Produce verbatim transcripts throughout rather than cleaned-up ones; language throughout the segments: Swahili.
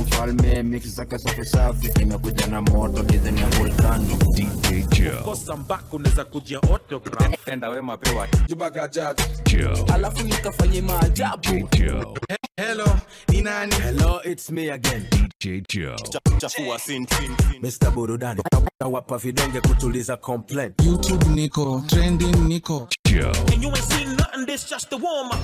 mfalme mix zake safi safi kimekuja na moto design ya volcano D J Joe Kosa mbako unaweza kujia autograph enda we mapewa Jubaga judge Joe alafu nikafanye maajabu D J Joe Hello ni nani hello it's me again D J Joe chafua sin Mister Burudani nawapa vidonge kutuliza complaint YouTube niko trending niko Joe and you ain't seen nothing this just the warm up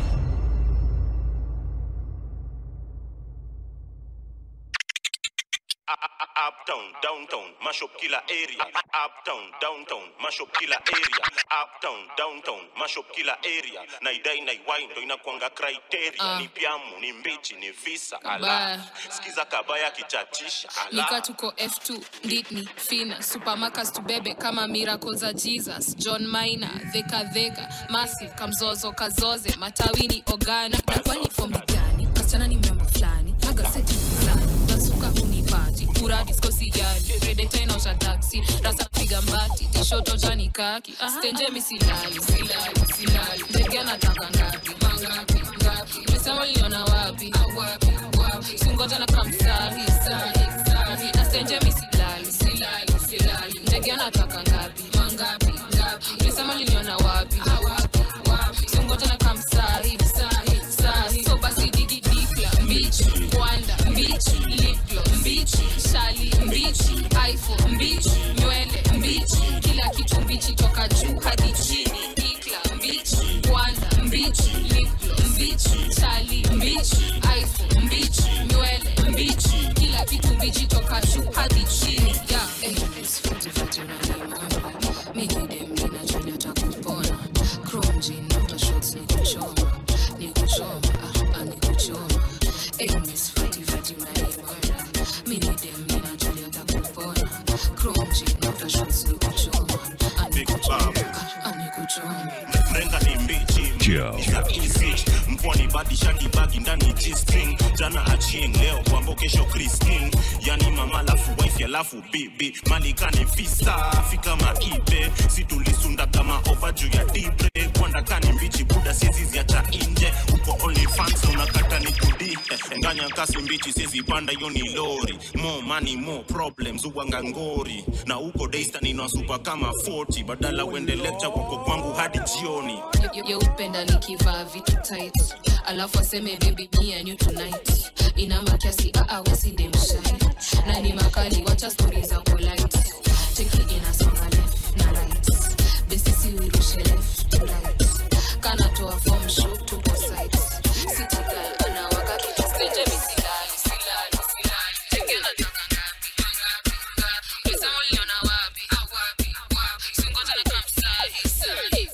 Uptown, downtown, mash up killer area. Uptown, downtown, mash up killer area. Uptown, downtown, mash up killer area. Naidai naiwai ndo inakuanga criteria. Uh. Ni piamu, ni mbichi, ni visa. Ala. Skiza kabaya kichatisha. Ala. Nika tuko F two, Litni, Fina, Supermarkets tubebe kama miracles za Jesus. John Maina, Dheka Dheka, Massive, Kamzozo, Kazoze, Matawini, Ogani. Na kwani form gani? Kasichana ni member flani, magazeti flani. Nasuka unipati, pura disco sijali. Predator inaosha taxi, rasa piga mbati. Tishoto jani kaki, stenje misilali, silali, silali. Ndege anataka ngapi, mangapi, ngapi. Mesema liona wapi, wapi, wapi. Sungoja na kamsahi, sahi, sahi. Stenje misilali, silali, silali. Ndege anataka ngapi, mangapi, ngapi. Mesema liona wapi, wapi, wapi. Sungoja na kamsahi, sahi, sahi. So basi digi dikla, bitch, Wanda, bitch, liplo, bitch, shali, bitch, iPhone, bitch, nywele, bitch, kila kitu bitch toka juu hadi chini, dikla, bitch, Wanda, bitch, liplo, bitch, shali, bitch, iPhone, bitch, nywele, bitch, kila kitu bitch toka juu hadi chini, yeah, eh, it's fifty fifty na mama, mimi dem nina Julia takupona, chrome jean, after shots ni kuchoma, ni kuchoma, ah, ni kuchoma, eh, it's fifty fifty na mama, mimi dem nina Julia takupona, chrome jean, after shots ni kuchoma, ah, ni kuchoma, ah, ni kuchoma. Mrenga ni mbichi Joe Nisa easy Mpwani badi shandi bagi ndani G-string Jana achieng leo wambo kesho Christine Yani mama lafu wife ya lafu bibi Malikani visa Fika maibe Situlisunda kama over juu ya dibre Kwanda kani mbichi buda siezi yacha inje Uko only fans unakata ni kudi Nganya kasi mbichi siezi panda yoni lori More money more problems uwanga ngori Na uko daystar nina super kama forty Badala wende lecture wako kwangu hadi jioni Yo upenda nikivaa vitu tight alafu aseme baby me and you tonight ina makiasi a a wesi dem shy na ni makali wacha stories za polite take it in a song left na right besisi we rush left to right kana toa form show to both sides city girl ana wakati stage misilali silali silali take it nataka ngapi ngapi ngapi pesa uliona wapi wapi wapi singoja na kamsahi sahi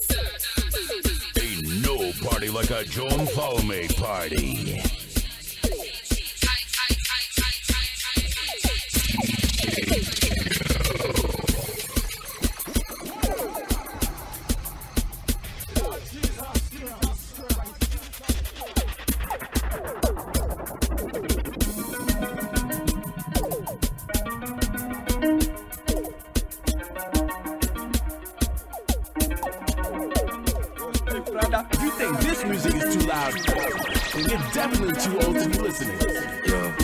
Ain't no party like a John Palme party. You think this music is too loud? Then you're definitely too old to be listening. Yo,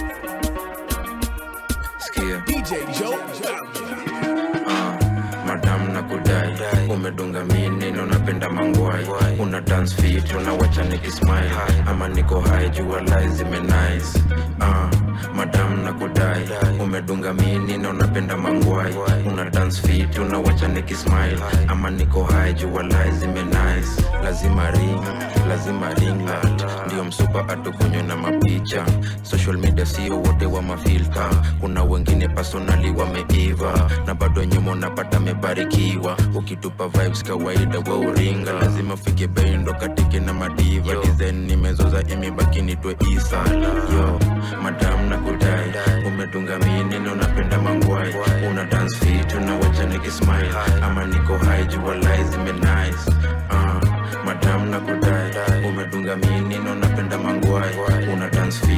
skia D J Joe. uh, Madam nakudai umedunga mini na unapenda mangwai una dance fit unawacha nikismile ama niko high jua lies zime nice uh, Madam nakudai umedunga mini na unapenda mangwai una dance fit unawacha nikismile ama niko high jua lies zime nice lazima ring lazima ring light ndio msupa atukunywe na mapicha social media sio wote wa mafilter kuna wengine personally wameiva na bado nyuma unapata mebarikiwa ukitupa vibes kawaida wa uringa lazima fike bendo katike na madiva design nimezoza imebaki nitwe Isa yo madam nakudai umedunga mini na unapenda mangwai una dance fit unawacha nikismile ama niko high jua lies zime nice uh, madam nakudai umedunga mini na unapenda mangwai una dance fit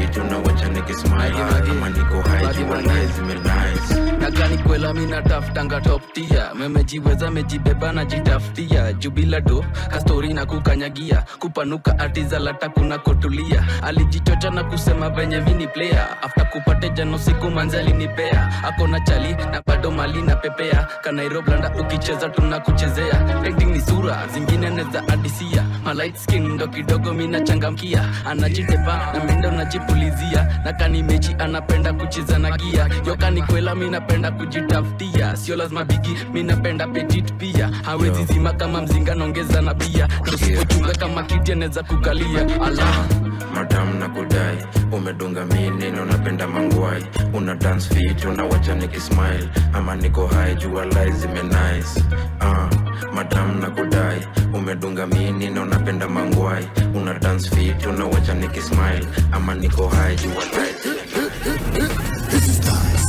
fit unawacha nikismile ama niko high juu lies me nice nagani kwela mina taftanga top tier memejiweza mejibeba na jitafutia jubila do ka story na kukanyagia kupanuka atiza lata kuna kotulia alijichocha na kusema venye mini player after kupate jano siku manzali nipea akona chali na bado mali na pepea Kanairobi landa ukicheza tunakuchezea painting ni sura zingine neza adisia my light skin ndo kidogo mina changamkia anajitepa na mendo najipulizia na kani mechi anapenda kucheza na gia yoka ni kwela mina penda kujitafutia sio lazima bigi mina penda petit pia hawezi zima kama mzinga naongeza na bia usipochunga kama kiti anaweza kukalia Allah madam na kudai umedunga mini na unapenda mangwai una dance fit unawacha nikismile ama niko high juu lies me nice ah madam na kudai umedunga mini na unapenda mangwai una dance fit unawacha nikismile ama niko high juu lies this is dance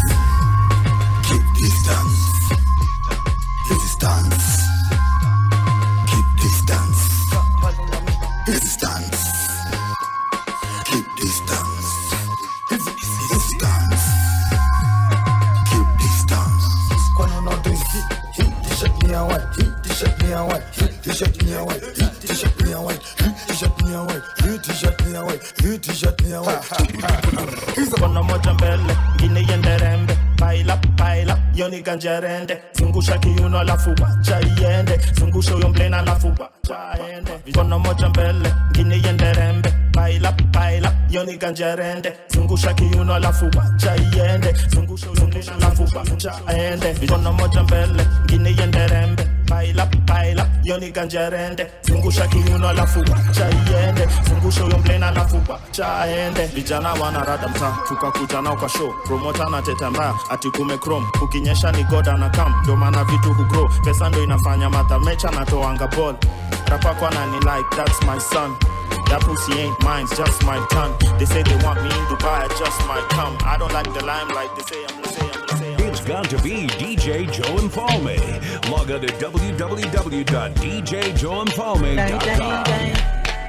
keep distance this is dance keep distance this is dance keep distance this is dance keep distance kono no do hit t-shirt me away hit t-shirt me away hit t-shirt me away hit t-shirt me away hit t-shirt me away hit t-shirt me away hit t-shirt me away kono moja mbele ngine yenderembe baila baila yoni ganjerende zungusha kiuno alafu wacha iende zungusha uyo mblena alafu wacha iende kono moja mbele ngine yenderembe baila baila yoni ganjerende zungusha kiuno alafu wacha iende zungusha uyo mblena alafu wacha iende kono moja mbele ngine yenderembe baila baila yoni ganjerende zungusha kiuno alafu wacha iende zungusha uyo mblena alafu wacha iende vijana wanarada mtaa tukakuja nao kwa show promoter na teta mbaya ati kume chrome ukinyesha ni goda na kam ndo maana vitu hugrow pesa ndo inafanya mata mecha na toanga ball rapa kwa nani like that's my son that pussy ain't mine just my tongue they say they want me in Dubai I just might come I don't like the limelight they say I'm gonna say I'm gonna say I'm It's got to be D J Joe and Palme. Log on to w w w dot d j joe and palme dot com.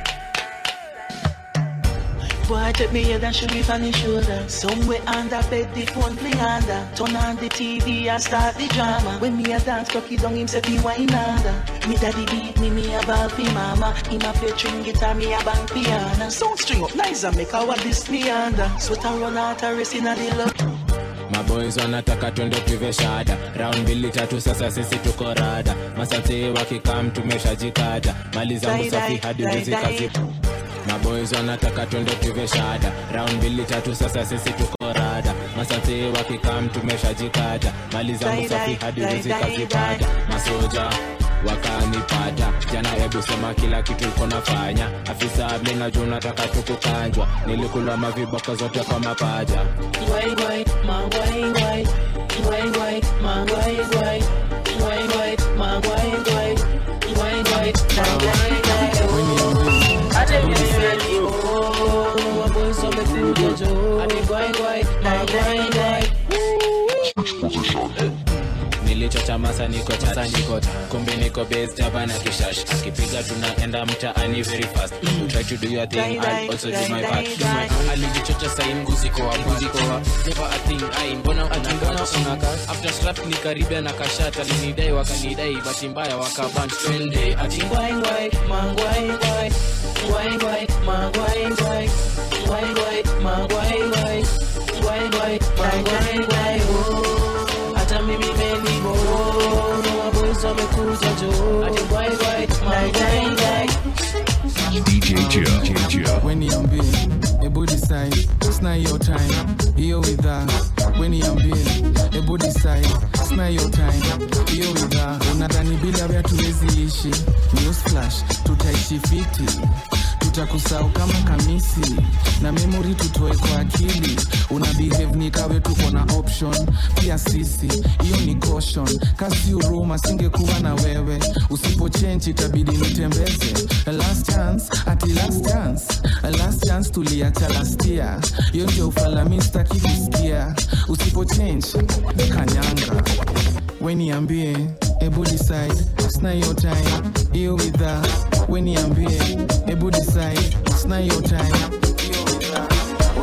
Boy, take me head and shoot me from the shoulder. Somewhere under bed, the phone play under. Turn on the T V and start the drama. When me a dance, cocky down him say he wine under. Me daddy beat me, me a ball fi mama. Him a play string guitar, me a bang piano. Sound string up nice and make our this me under. Sweat and run out a race in a the love. My boys wanataka twende pive shada. Round mbili tatu sasa sisi tuko rada. Masate wakikam tumeshajikata. Mali zangu safi hadi uzi kazi. My boys wanataka twende pive shada. Round mbili tatu sasa sisi tuko rada. Masate wakikam tumeshajikata. Mali zangu safi hadi uzi kazi pada. Masoja wakanipata jana, ebu sema kila kitu uko nafanya. Afisa mimi najua nataka tukukanjwa. Nilikula maviboko zote kwa mapaja. Why why my why why why why my why why why why my why why why why why why I tell you really oh boy so me feel the joy I be why why my why why nilichocha masa niko cha niko kumbe niko base jaba na kishash akipiga tunaenda mtaani very fast mm. Try to do your thing I also do my part alijichocha sai mguzi kwa mguzi kwa never a thing I mbona atangana unaka after slap ni karibia na kashata linidai wakanidai bahati mbaya wakabanch twende ati why why mangwai why why why mangwai why why why mangwai why why why mangwai why hata mimi meni bo no boys wamekuja jo ati why why mangwai why D J Joe. When you ambie, a body side, it's not your time. Here with us. When you ambie, a body side, it's not your time. Here with us. Unadhani bila vya tuwezi ishi. News flash, tutaishi fiti. Tutakusahau kama kamisi. Na memory tutoe kwa akili. Una behave ni kawe tuko na option. Pia sisi, hiyo ni caution. Kasi uruma singekuwa na wewe. Usipo change itabidi nitembeze. Last chance, ati last chance. Last chance tuliacha last year. Hiyo ndio ufalami sitaki kusikia. Usipo change, kanyanga. When niambie, ebu decide, it's not your time. Here with us. When niambie, ebu decide, it's not your time. Here with us.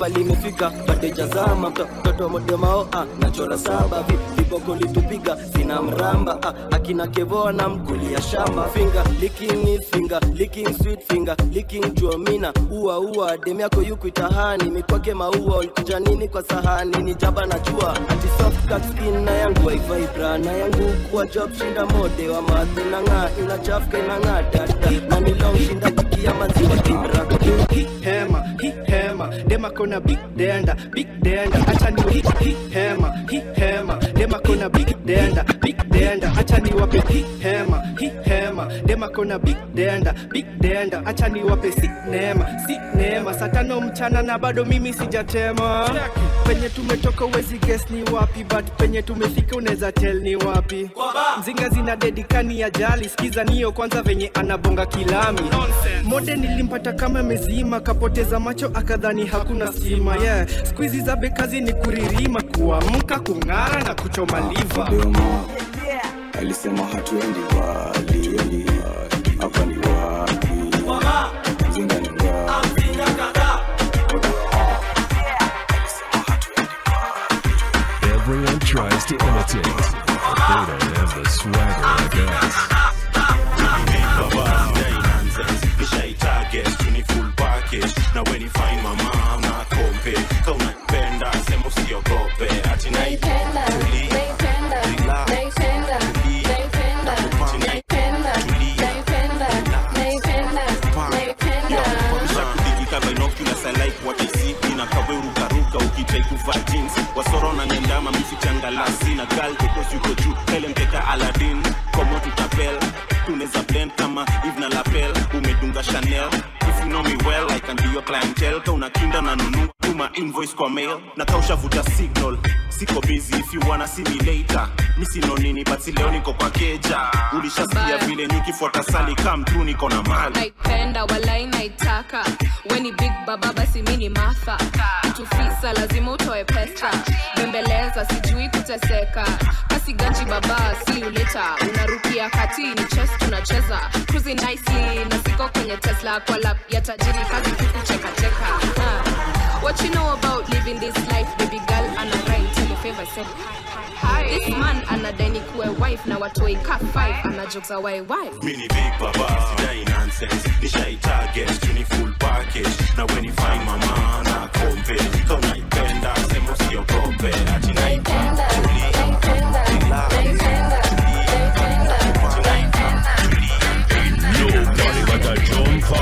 pali imefika bade jazama mtoto modemao ah nachora saba viboko litupiga sina mramba ah akina kevoa na mkulia shamba finger licking it finger licking sweet finger licking juamina ua ua demi yako yuko itahani mikwake maua ulikuja nini kwa sahani ni jaba na jua ati soft cut skin na yangu wifi bra na yangu kwa job shinda mode wa madhi na nga ina chafka ina nga dada na ni long shinda kikia maziwa kibra hema hi hema dema kona big denda big denda acha ni hi hi hema hi hema dema kona big denda big denda acha ni wape hi hema hi hema dema kona big denda big denda acha ni wape si neema si neema saa tano mchana na bado mimi sijatema penye tumetoka uwezi guess ni wapi but penye tumefika unaweza tell ni wapi mzinga zina dedikani ya jali sikiza niyo kwanza venye anabonga kilami mode nilimpata kama mezima kapoteza macho akadhani hakuna stima yeah squeezy za bekazi ni kuririma kuamka kung'ara na kuchoma liva alisema hatuendi wali hapa ni wapi mzinga ni wapi Everyone tries to imitate, but they don't have the swagger like us. Now when you find my mom, not compe. Come and bend us, and we'll see your gope. At tonight, I like what I see. Nina kawe ruka ruka ukitrai kuva jeans. Wasorona nendama mifichanga lasi na gal because you go juu. Hele mteka Aladdin, komo tutapel. Tuneza blend kama Yves na Lapel. Umedunga Chanel. If you know me well, I can be your clientele. Ka unakinda na nunu, tuma invoice kwa mail. Na kausha vuta signal. Siko busy if you wanna see me later. Misi no nini but si leo niko kwa keja. Ulishasikia vile nikifuata sali come through niko na mali. Naipenda walai naitaka. Weni big baba basi mini Martha. Tufisa lazima utoe pesa. Bembeleza sijui kuteseka. Kasi ganji baba see you later. Unarukia kati ni chess tunacheza. Cruising nicely na siko kwenye Tesla kwa lap ya tajiri kazi kukucheka cheka. Uh, what you know about living this life baby girl and a right tell your favor said hi. This man anadai kuwe wife na watoi ka five ana jokes a why wife. Mini big baba sidai nonsense. Nishai target tuni full package. Now when you find my man na kompe. Kama naipenda sema sio kompe. Ati naipenda Nobody like a John Paul.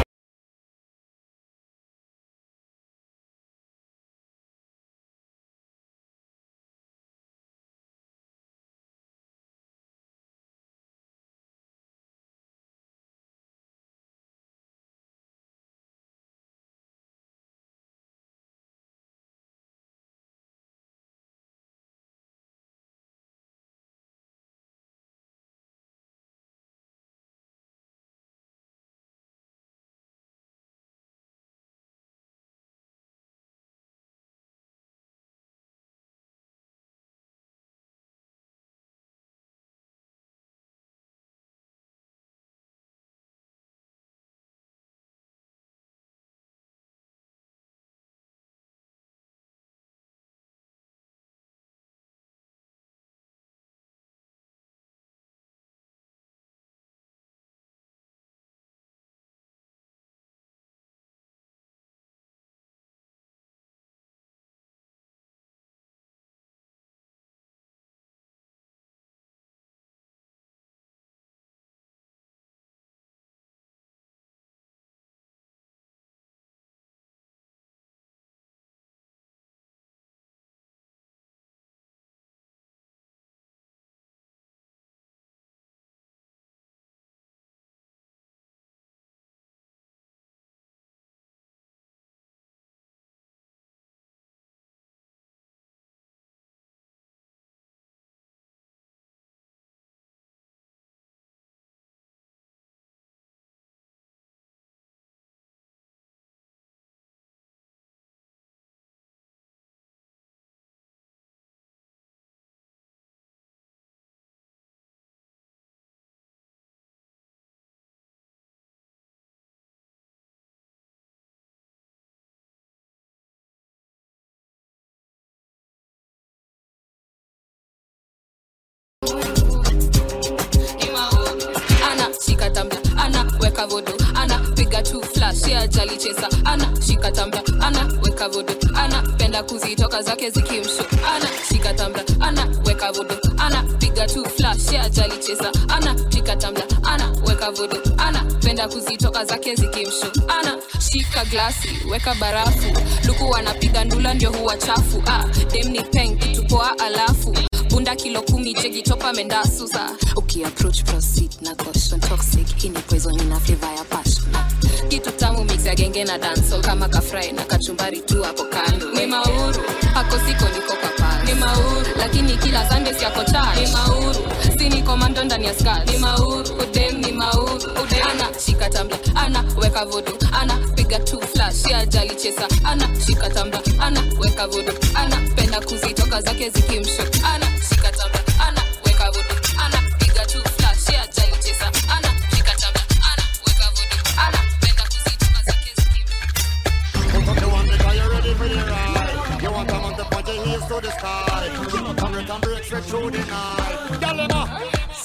weka vodo ana piga tu flash ya jali chesa ana shika tambla ana weka vodo ana penda kuzitoka zake zikimsho ana shika tambla ana weka vodo ana piga tu flash ya jali chesa ana shika tambla ana weka vodo ana penda kuzitoka zake zikimsho ana shika glasi weka barafu luku wanapiga ndula ndio huwa chafu ah dem ni peng tupoa alafu bunda kilo kumi jegi topa menda suza uki approach proceed na caution toxic ini poison ina flavor ya passion kitu tamu mix ya genge na dancehall kama kafry na kachumbari tu hapo kando ni mauru hako siko niko kapani ni mauru lakini kila Sunday si yako charge ni mauru si ni commando ndani ya skirt ni mauru udem ni mauru udem ana shika tambla ana weka vodo ana piga tu flash ya jali chesa ana shika tambla ana weka vodo ana penda kuzitoka zake zikimsho ana shika tambla ana weka vodo ana piga tu flash ya jali chesa ana shika tambla ana weka vodo ana penda kuzitoka zake zikimsho put up the one because you're ready for the ride you want to mount the point your heels to the sky come and break straight through the night girl in a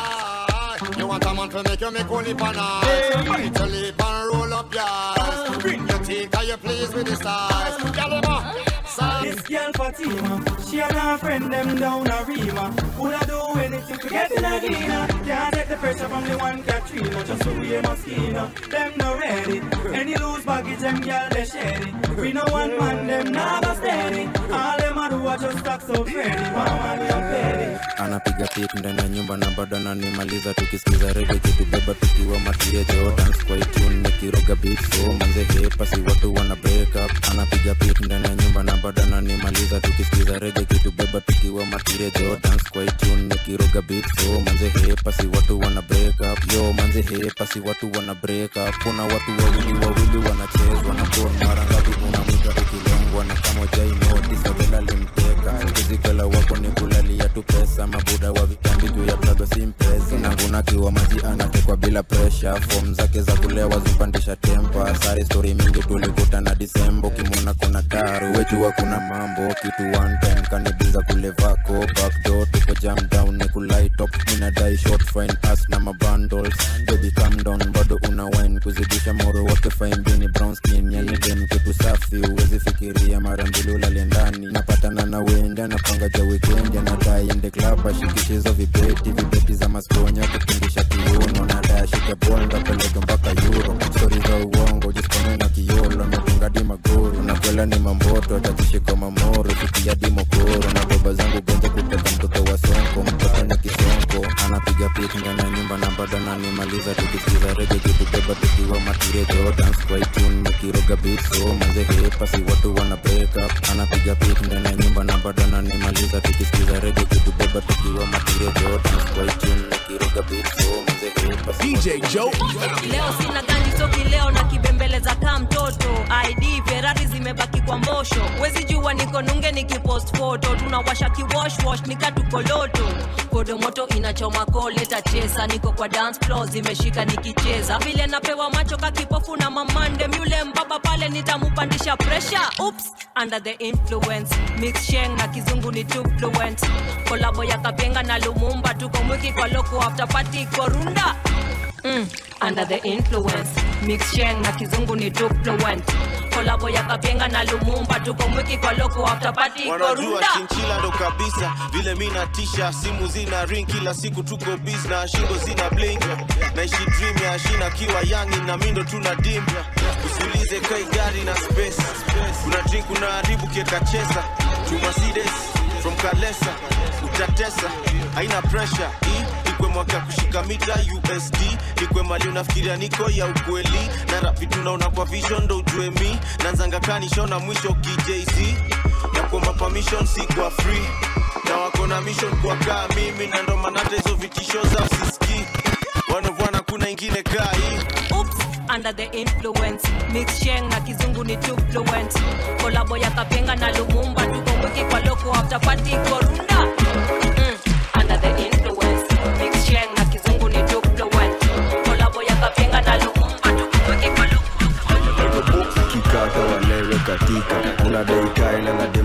side you want a man to make you make only bananas bite your lip and roll up your eyes bring your teeth and you pleased with the size girl in a this girl Fatima, she and her friend them down a Rima. Woulda do anything to get in a Gina. Can't take the pressure from the one Katrina. Just so we a mosquito, them no ready. Any loose baggage them girl they shady. We no one man them never steady. All them a do a just stack so pretty. Mama we a petty. Anapiga pick ndani ya nyumba na bado ananimaliza tukisikiza reggae kitubeba tukiwa matiria Jordan kwa tune nikiroga beat so manze hepa si watu wana break up. Anapiga pick ndani ya nyumba na bado ananimaliza tukisikiza reggae kitubeba tukiwa matiria Jordan kwa tune nikiroga beat so manze hepa si watu wana break up. Yo manze hepa si watu wana break up. Kuna watu wawili wawili wanachezwa na kwa mara ngapi unamwita ukilengwa na kama jai notice sabela limteka kizikala wako ni kulalia tu pesa mabuda wa vitambi juu ya plago simpesa na nguna kiwa maji anatekwa bila pressure form zake za kulewa zipandisha tempa sari story mingi tulikuta na December kimuna kuna taru wejua kuna mambo kitu one time kanibiza kulevako backdoor tuko jam down ni kulight up mina die short fine ass na mabundles baby calm down bado una wine kuzidisha moro wake fine bini brown skin yani dem kitu safi uwezi fikiria mara mbili ulale ndani napatana na wenda napanga ja weekend na die in the club ashikishizo vibeti vibeti za masponya kupindisha kiuno na die shika bonda peleka mpaka euro story za uongo jispone na kiolo natunga di magoro na kwela ni mamboto tatishika mamoro tukia di mokoro na baba zangu genza kuteka mtoto wa sonko mtoto ni kisonko anapiga pick ndani ya nyumba na bado ananimaliza tukisikiza reggae kitubeba tukiwa matiria Jordan kwa tune nikiroga beat so manze hepa si watu wana break up. Anapiga pick ndani ya nyumba na bado ananimaliza tukisikiza reggae kitubeba tukiwa matiria Jordan kwa tune nikiroga beat so manze hepa D J Joe leo sina gani toki leo na kibembeleza kama mtoto I D Ferrari zimebaki kwa mbosho wezi jua niko nunge nikipost photo tunawasha kiwash wash nikatukoloto kodo moto inachoma koleta chesa niko kwa dance floor zimeshika nikicheza vile napewa macho kakipofu na mamande yule mbaba pale nitamupandisha pressure oops under the influence mix sheng na kizungu ni too fluent kolabo ya Kapenga na Lumumba tuko mwiki kwa loko after party korunda mm. under the influence mix sheng na kizungu ni too fluent kolabo ya Kapenga na Lumumba tuko mwiki kwa loko after party korunda wanajua chinchila ndo kabisa vile mimi natisha simu zina ring kila siku tuko busy na shingo zina blink naishi dream ya shina kiwa young na mindo tuna dim usiulize kai gari na space kuna drink kuna haribu kieka chesa to Mercedes from Kalesa utatesa haina pressure hii ikwe mwaka kushika mita U S D ikwe mali unafikiria niko ya ukweli na rap vitu naona kwa vision ndo ujue mi nanzanga kanisho na mwisho K J Z na kuomba permission si kwa free na wako na mission kwa kaa mimi na ndo manata hizo vitisho za usisiki wanavwana kuna ingine kaa hii oops under the influence mix sheng na kizungu ni too fluent kolabo ya Kapenga na Lumumba tuko mwiki kwa loko after party korunda mm. under the influence mix sheng na kizungu ni too fluent kolabo ya Kapenga na Lumumba tuko mwiki kwa loko kikaka walewe katika unadai kaila na dema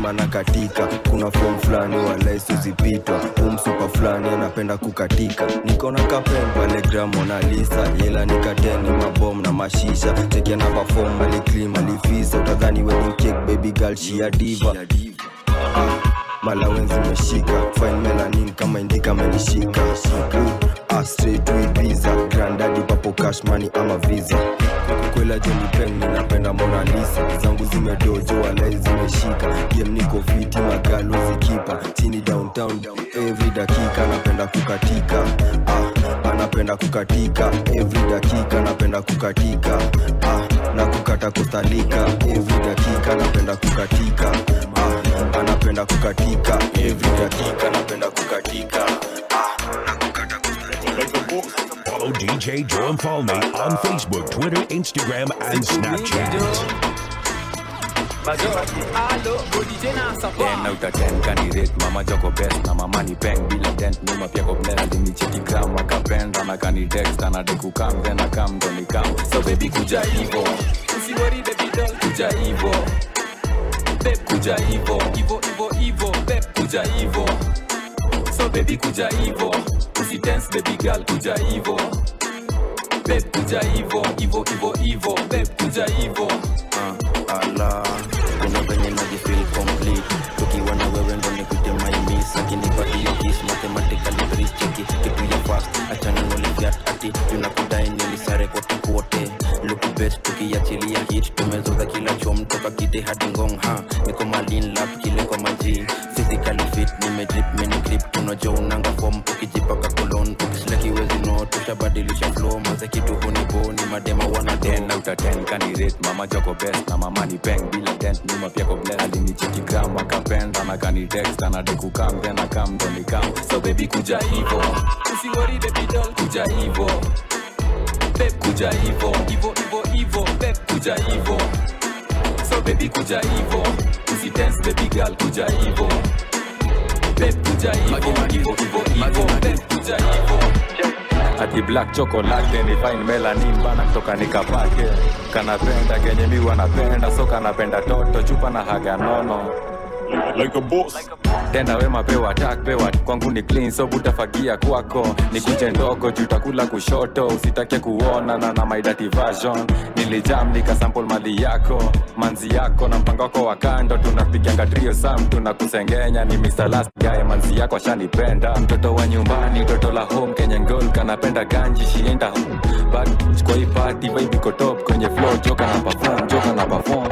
kama nakatika. Kuna form flani wala isizipitwa, umsupa flani anapenda kukatika. Niko na kapen pale gram Mona Lisa, yela nikateni mabom na mashisha. Chekia na perform ali clean ali visa, utadhani wedding cake baby girl she a diva. Mala wenzi meshika, fine melanin kama indika menishika. Ah, straight to Ibiza, granddaddy papo cash money ama visa. Kwela Johnny Peng ninapenda Mona Lisa, zangu zimedojo wala zimeshika. Game niko fiti magalo zikipa, chini downtown every dakika napenda kukatika. Ah, anapenda kukatika every dakika napenda kukatika. Ah, na kukata kustalika every dakika napenda kukatika. Ah, anapenda kukatika every dakika napenda kukatika. Ah, na kukata kustalika. Follow D J Joe Infalme on Facebook, Twitter, Instagram, and Snapchat. ten out of ten candidate, mama joko best na mama ni peng bila dent, nyuma pia koblea alinicheki gram akapenda na kani text na deku kam then akam ndo ni kam. So baby kuja hivo, usiwori baby doll kuja hivo, babe kuja hivo, hivo hivo hivo, babe kuja hivo. So baby kuja hivo, usi dance baby girl kuja hivo, babe kuja hivo, hivo hivo hivo, babe kuja hivo. Uh, ala kuna venye najifeel complete tukiwa na wewe ndo nikute my miss akinipatia kiss mathematically breeze cheki kitu ya fast achana nolifiat ati tunakudai nilisare kote kote look best tukiachilia hit tumezoza kila chom toka kite hadi ngong ha niko malin lap kile kwa maji physically fit nimedrip mini grip tunajua unanga form ukijipaka kolon ukisleki wezi no tushabadilisha flow maze kitu huni boni madema wana ten out of ten candidate, mama joko best na mama ni peng bila dent, nyuma pia koblea alinicheki gram akapenda na kani text na deku kam then akam ndo ni kam. So baby kuja hivo, usiwori baby doll kuja hivo, babe kuja hivo, hivo hivo hivo, babe kuja hivo. So baby kuja hivo, usi dance baby girl kuja hivo, babe kuja hivo, hivo hivo hivo, babe kuja hivo. Ati black chocolate ni fine melanin bana kutoka nikapake. Kanapenda kenye miwa napenda, so kanapenda toto chupa na haga nono like a boss. Tenda wema pewa attack pewa kwangu ni clean, so butafagia kwako ni kuche ndogo jutakula kushoto, usitake kuona na na my dirty version. Nilijam nika sample mali yako manzi yako na mpango wako wa kando, tunapiganga trio sam tunakusengenya ni mister Last Guy. Manzi yako ashanipenda, mtoto wa nyumbani, mtoto la home Kenyan girl kanapenda ganji shienda home but kwa hii party vibe iko top kwenye flow, joka na perform joka na perform.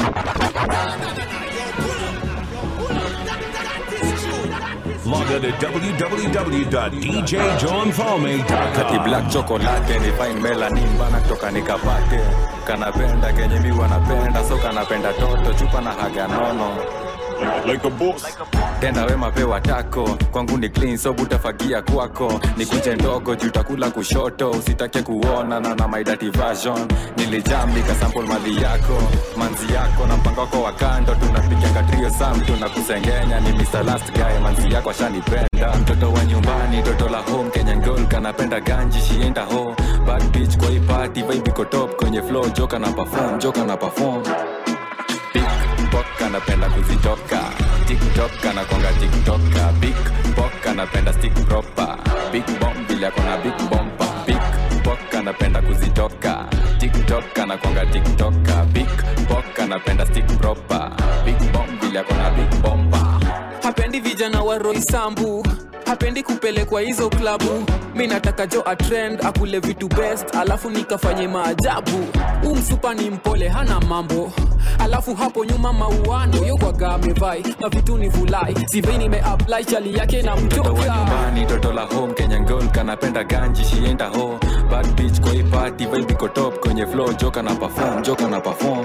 Log on to w w w dot d j joe infalme dot com. Kati black chocolate ni fine melanin bana kutoka nikapate. Kanapenda kenye miwa napenda, so kanapenda toto chupa na haga nono like a boss. Tenda wema pewa tako kwangu ni clean, so butafagia kwako ni kuche ndogo jutakula kushoto, usitake kuona na na my dirty version. Nilijam nika sample mali yako manzi yako na mpango wako wa kando, tunapiganga trio sam tunakusengenya ni mister Last Guy. Manzi yako ashanipenda, mtoto wa nyumbani, mtoto la home Kenyan girl kanapenda ganji shienda ho bad bitch kwa hii party vibe iko top kwenye flow, joka na perform joka na perform. Big Bock anapenda kuzitoka TikTok anakonga TikToka. Big Bock anapenda stick proper, big bomb bila kona big bomba. Big Bock anapenda kuzitoka TikTok anakonga TikToka. Big Bock anapenda stick proper, big bomb bila kona big bomba. Hapendi vijana wa Roysambu, hapendi kupelekwa hizo klabu. Mi nataka jo a trend, akule vitu best, alafu nikafanye maajabu. Umsupa ni mpole hana mambo, alafu hapo nyuma mauano yokwaga amevai na vitu ni vulai. Sivei nime apply chali yake na mtoka. Mtoto wa nyumbani, toto la home Kenyan girl kanapenda ganji shienda ho bad bitch kwa hii party vibe iko top kwenye flow, joka na perform joka na perform.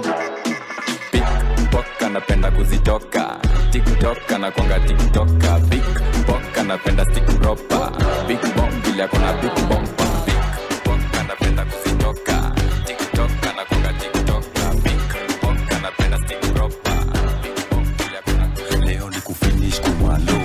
Big Bock anapenda kuzitoka TikTok anakonga TikToka. Big Bock anapenda stick proper, big bomb bila kona big bomba. Big Bock anapenda kuzitoka TikTok anakonga TikToka. Big Bock anapenda stick proper, big bomb bila kona. Leo ni kufinish kumalo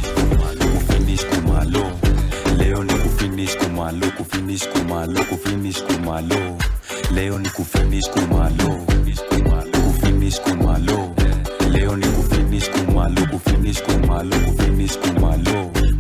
kufinish kumalo, leo ni kufinish kumalo kufinish kumalo kufinish kumalo, leo ni kufinish kumalo kufinish kumalo, leo ni kufinish kumalo.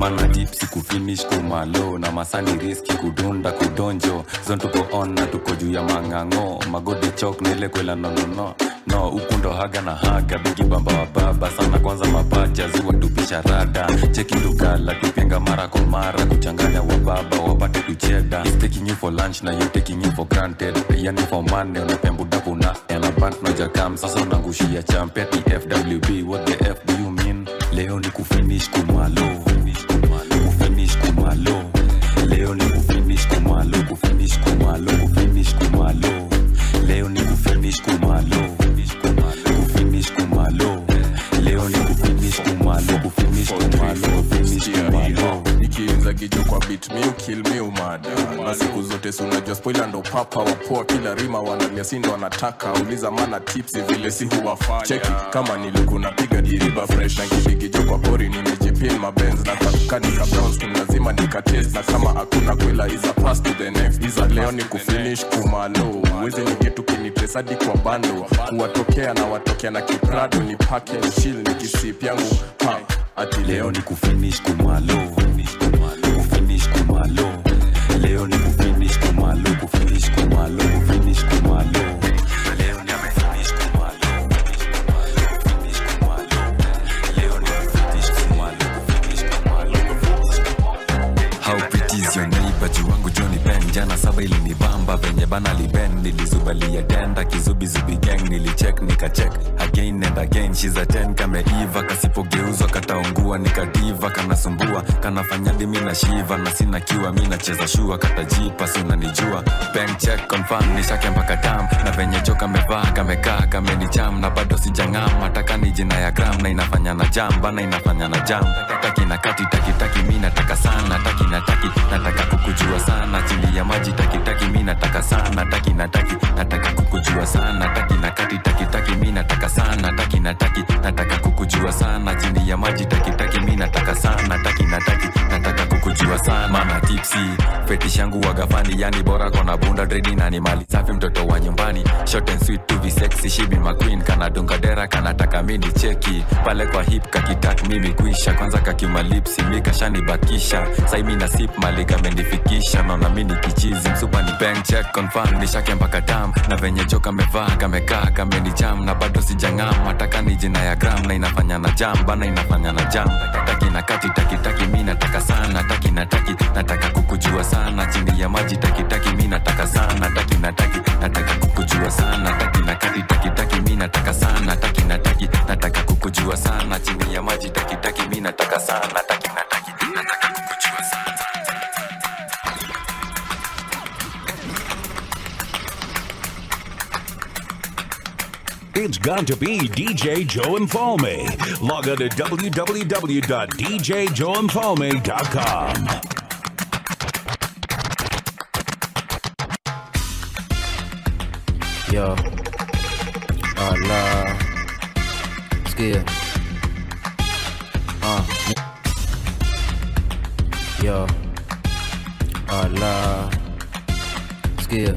mana tipsi kufinish kumalo na masani riski kudunda kudonjo zon tuko on na tuko juu ya mangango magode chok nile kwela no no no no ukundo haga na haga bigi bamba wa baba sana kwanza mapacha ziwa tupisha rada cheki dugala tupenga mara kwa mara kuchanganya wa baba wapate kucheda he's taking you for lunch na you taking you for granted yani for money unapembuda kuna ela bank no jakam sasa unangushia champion F W B what the F do you mean leo ni kufinish kumalo kufinish kumalo leo ni kufinish kumalo kufinish kumalo kufinish kumalo leo ni kufinish kumalo kufinish kumalo leo ni kufinish kumalo kufinish kumalo kufinish kumalo ikiinza kijo kwa beat me kill me umada na siku zote si unajua spoiler ndo papa wapoa kila rima wanalia si ndo wanataka uliza mana tips vile si huwafanya cheki kama niliku napiga diriba fresh na kibigijo kwa pori nimejipin mabenz na kakani ka brown skin lazima nikatest na kama hakuna kwela is a pass to the next is a leo ni kufinish kumalo uweze nigetu kinitesa hadi kwa bando kuwatokea na watokea na kiprado ni package chill ni kisip yangu ha ati leo ni kufinish kumalo kufinish kumalo leo ni kufinish kumalo kufinish kumalo kufinish kumalo leo ni amefinish kumalo kufinish kumalo leo ni kufinish kumalo kufinish kumalo how pretty is your neighbor wangu Johnny Ben jana saba ili nibamba venye bana liben nilizubalia denda kizubi zubi gang nilicheck nikacheck again and again she's a ten kama Eva kasipogeuzwa kataungua nikadiva kanasumbua kanafanya dimi na shiva na sina kiwa mimi nacheza shua katajipa si unanijua bank check confirm nishake mpaka tam na venye joka mevaa kamekaa kamenicham na bado sijangama nataka ni jina ya gram na inafanya na jam bana inafanya na jam taki na kati taki taki mimi nataka sana taki na taki nataka kukujua sana chini ya maji taki taki mimi nataka sana taki na taki nataka kukujua sana taki na kati taki taki mimi nataka sana taki na taki nataka kukujua sana chini ya maji taki taki mimi nataka sana taki na taki nataka kukujua sana mana tipsi fetish yangu wagafani yani bora kona bunda dread na ni mali safi mtoto wa nyumbani short and sweet to be sexy she be my queen kana dunga dera kana taka mimi cheki pale kwa hip kakitak mimi kuisha kwanza kakima lipsi mika shani bakisha sai mimi na sip mali kamenifikisha na mimi kichizi msupa ni bank check confirm nishake mpaka tam na venye joka mevaa kamekaa kamenijam na bado sijangama nataka ni jina ya gram na inafanya na jam bana inafanya na jam taki na kati taki taki mimi nataka sana taki na taki nataka kukujua sana chini ya maji taki taki mimi nataka sana taki na taki nataka kukujua sana taki na kati taki taki mimi nataka sana taki na taki nataka kukujua sana chini ya maji taki taki mimi nataka sana taki na taki nataka kukujua sana. It's got to be D J Joe Infalme. Log on to w w w dot d j joe infalme dot com. Yo, Allah, skia. Ah, yo, Allah, skia.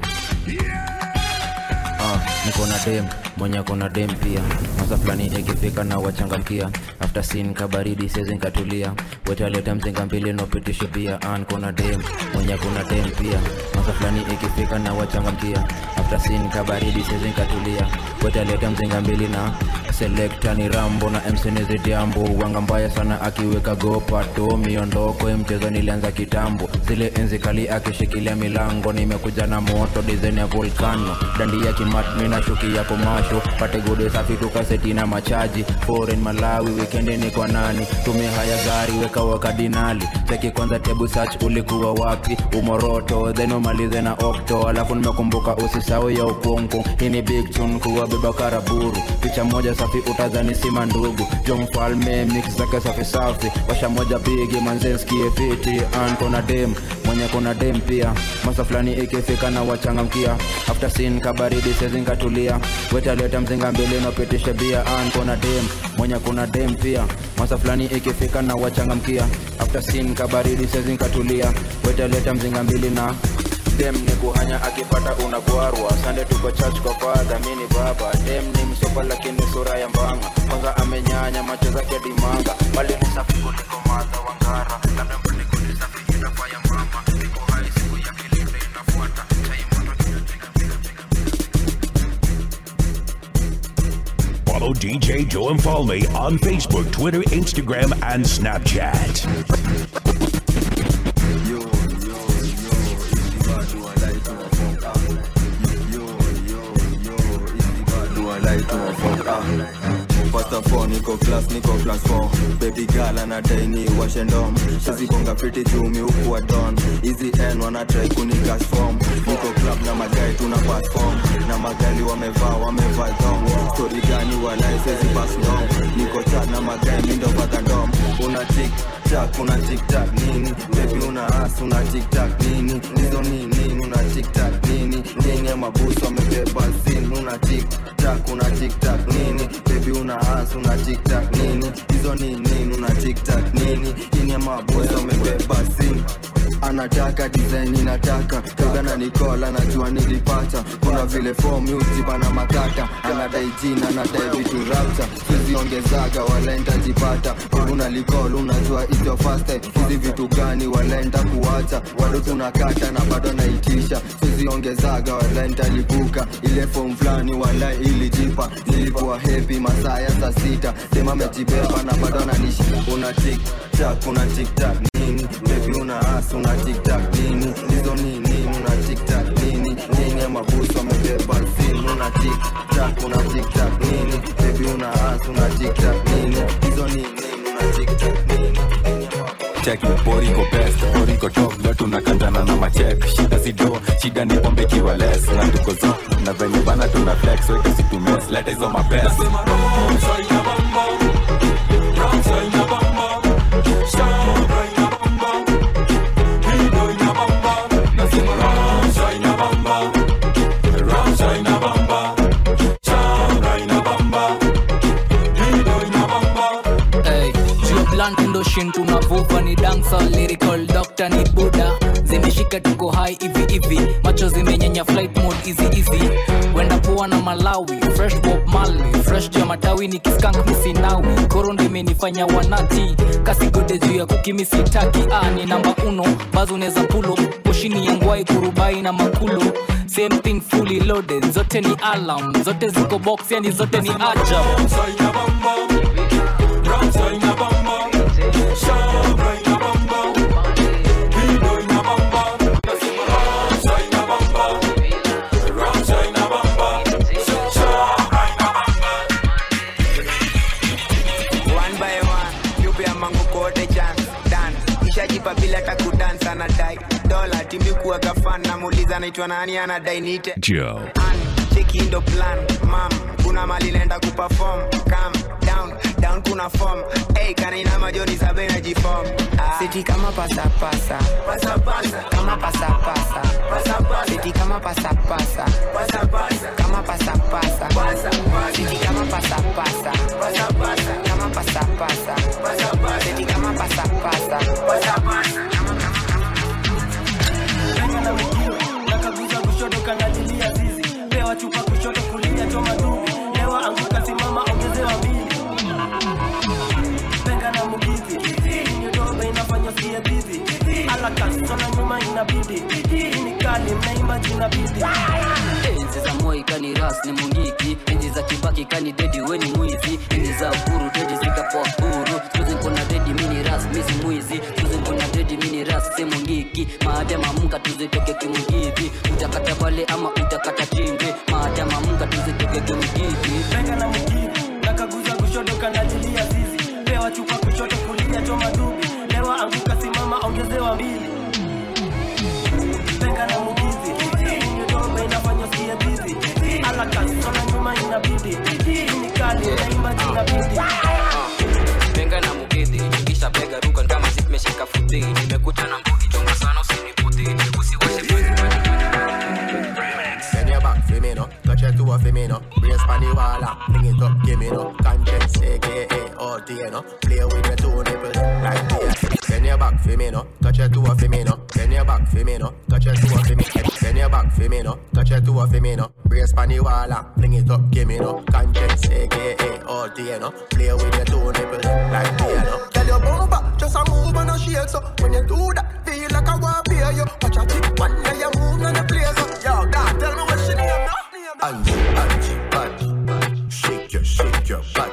Ah, niko na dem mwenye kuna dem pia masa fulani ikifika na wachangamkia after scene kabaridi sezi nkatulia wetaleta mzinga mbili nopitishe pia an kuna dem mwenye kuna dem pia masa fulani ikifika na wachangamkia after scene kabaridi sezi nkatulia wetaleta mzinga mbili na selecta ni Rambo na M C ni Jambo wanga mbaya sana akiweka gopa to miondoko mchezo nilianza kitambo zile enzi kali akishikilia milango nimekuja na moto design ya volcano dandi ya kimat mina shuki ya komasho pate gode safi tukaseti na machaji foreign Malawi weekend ni kwa nani tume haya gari weka wakadinali cheki kwanza tebu search ulikuwa wapi umoroto then umalize na okto alafu nimekumbuka usisahau ya upongo hii ni big tune kuwa beba karaburu picha moja safi utazani sima ndugu jo mfalme mix zake safi safi washa moja bigi manzenski fiti an kona dem mwenye kona dem pia masa fulani ikifika na wachangamkia after scene kabaridi sezinga tulia wetaleta mzinga mbele no pitishe bia an kona dem mwenye kuna dem pia masa fulani ikifika na wachangamkia after scene kabaridi sezinga tulia wetaleta mzinga mbele na dem ni kuhanya akipata unagwarwa sande tuko church kwa father mini baba dem ni msopa lakini sura ya mbanga kwanza amenyanya macho zake dimanga mali ni safi kuliko madha wangara D J Joe Mfalme on Facebook, Twitter, Instagram, and Snapchat. First of all, niko class, niko class four. Baby girl anadai ni washendom. Sisi bonga pretty jumi huku wa don. Easy N wana try kuni cash form. Niko club na magai tuna pass form. Na magali wamevaa, wamevaa dom. Story gani walai sezi pass no. Niko chat na magai mindo vaka dom. Una tick tack, una tick tack nini. Baby una ass, una tick tack nini. Nizo nini, una tick tack nini. Nini ya mabuso wamebeba sin. Una tick tack, una tick tack nini. Baby una ass, una tick tack nini. Hizo nini, una tick tack nini. Nini ya mabuso wamebeba sin. Anataka design inataka Toga na Nicole anajua nilipata Kuna vile form ujiba na makata Anadai jina, anadai vitu rapta Sizi ongezaga wala nitajipata Kuna Nicole unajua it's your first time Hizi vitu gani wala nita kuwacha Wado tunakata na bado naitisha Sizi ongezaga wala nitalipuka Ile form flani wala ilijipa Nilikuwa happy masaa ya saa sita Dema mejibeba na bado ananishi Una tick tack, una tick tack nini Baby una ass, una tick tack nini Hizo nini, una tick tack nini Nini ya mabuso wamebeba sin Una tick tack, una tick tack nini Baby una ass, una tick tack nini Hizo nini, una tick tack nini Check bori ko best, bori ko top Leo tunakandana na machek Shida si do, shida ni pombe kiwa less Na tuko zo, na venye bana tuna flex Weka si tu mess, let is on my best Wrong side na bamba Wrong side na bamba Stop right na bamba Hino na bamba Nasema wrong side na bamba Wrong side na bamba Stop right na bamba Hino na bamba Hey, Joe Blunt ndo shin tunavuva ni dancer lyrical doctor ni Buddha zimeshika tuko high hivi hivi macho zimenyanya flight mode easy easy wenda poa na Malawi fresh Bob Marley fresh jua matawi ni kiskank misinawi korondo imenifanya wanati kasi gode juu ya kukimi sitaki ah ni namba uno bazo neza pulo poshini yangwai kurubai na makulo same thing fully loaded zote ni alarm zote ziko box yani zote ni ajab Wrong side na bamba Shine right na bamba Hino na bamba Nasema wrong side na bamba Wrong side na bamba Shine right na bamba One by one Yupi ya mangu kote chance Dance Ishajipa bila taku dance anadai Dola timbi kuwa gafan na muuliza naitwa nani anadai nite Joe Cheki ndo plan Mam Kuna mali nenda kuperform Calm down Down kuna form Hey kanina majoni sabe na jiform ah. Siti kama pasa pasa Pasa pasa Kama pasa pasa Pasa pasa Siti kama pasa pasa Pasa pasa Kama pasa pasa Pasa pasa Siti kama pasa pasa Pasa pasa Kama pasa pasa Pasa pasa Siti kama pasa pasa Pasa pasa Renga na mkio Nakaguza kushoto kanalilia zizi Pewa chupa kushoto kulia choma dubi Lewa anguka simama ongezewa mbili Penga na mugizi Inyo dobe inafanya siya dizi Alakas sona nyuma inabidi Ini kali mnaimba jina bidi Enzi za moi kani ras ni mungiki Enzi za kibaki kani dedi weni mwizi Enzi za uhuru dedi zikapo huru Suzi nkona dedi mini ras misi mwizi Suzi nkona dedi mini ras se mungiki Maadama munga tuzitoke kimugizi Utakata pale ama utakata chimbe Maadama munga tuzitoke kimugizi Penga na mugizi Nakaguza kushoto kanalilia zizi Pewa chupa kushoto kulia choma dubi Lewa anguka simama ongezewa mbili Penga na mugizi Inyo dobe inafanya siya dizi Alakas sona nyuma inabidi Ini kali mnaimba jina bidi Penga na mugidhi Kisha pega ruka kama zimeshika futi Nimekuta na mbuki chunga sana usiniputi Usiwashe Bend your back for me no Touch your toe for me no Brace for the wall Bring it up give me no Conscience A K A O T no Play with your two nipples Like this Bend your back for me no Touch your toe for me no Bend your back for me no Touch your toe for me Bend your back for me no Touch your toe for me no Brace for the wall Bring it up give me no Conscience A K A O T no Play with your two nipples Like this no Tell your bumper just a move and a shake so when you do that feel like I want to pay you watch a tick one day you move and you play so yo God tell me what she name now Angie, Angie, Angie Shake your, shake your body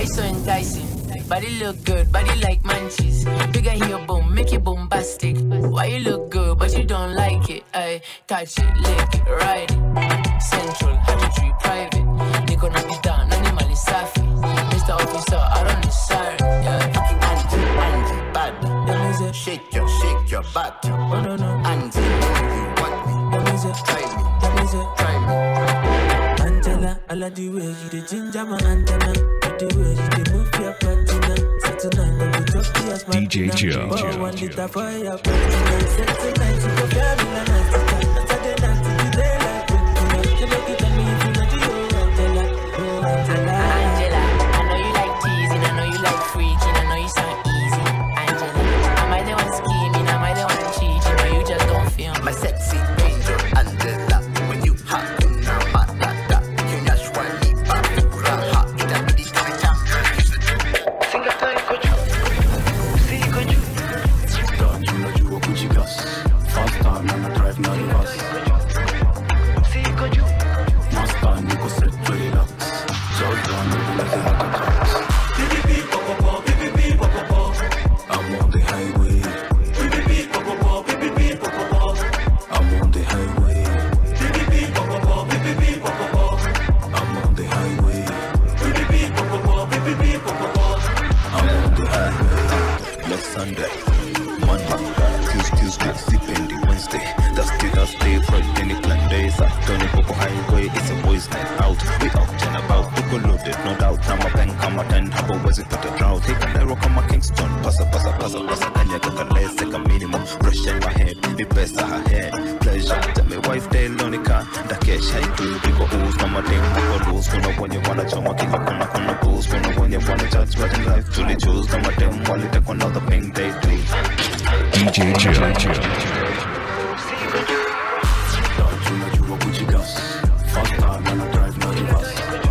you so enticing? Body look good, body like munchies. Bigger here, boom, make it bombastic. Why you look good, but you don't like it? I touch it, lick it, ride it. Central, happy tree, private. Niko na bidhaa, nani mali safi. Mister Officer, I don't decide. Yeah, fucking Angie, Angie, bad. Shake your, shake your butt. Oh no no, Angie, you want me? Try me, try me. Angela, I like the way you the ginger my antenna. The way you the move your patina. So tonight I will drop you as my D J Joe. Pour one liter for your patina. So tonight you go feel me like night. Saturday night to be there like patina. You make it on me if you know you Angela. Oh Angela. Angela, I know you like teasing, I know you like freaking, I know you sound easy. Angela, am I the one scheming, am I the one cheating, or you just don't feel me? My sexy angel Angela, when you hot now hot like that, you just want me back, hot, you don't need to jump. Sing a time, could you? See, could you? Don't you know you walk with your gas? Fast time and I drive now the bus. See, could you? Must time you go set to relax. Just down the like a hot attack. I'm on the highway. I'm on the highway. I'm on the highway. I'm on the highway. Last Sunday, Monday, Tuesday, Tuesday, sipping the Wednesday. Thursday, Thursday, Friday, any plan days. Tony Popo Highway, it's a boys' night out. We out and about, people loaded, no doubt. Now my bank, I'm a ten, how was it put a drought? Take a narrow, come a Kingston, passa, passa, passa, passa, Kanya, get a less, take a minimum. Brush in my head, the best of her head. Pleasure, tell me wife, they lonica. The cash, I do, we go ooze, mama, they go lose. Gonna when you wanna jump, I keep up on a corner booze. Gonna when you wanna judge, what in life, truly choose. Mama, them, while it take another thing they do. D J Joe. Don't you know you walk with your gas? Fast time and I drive now the bus.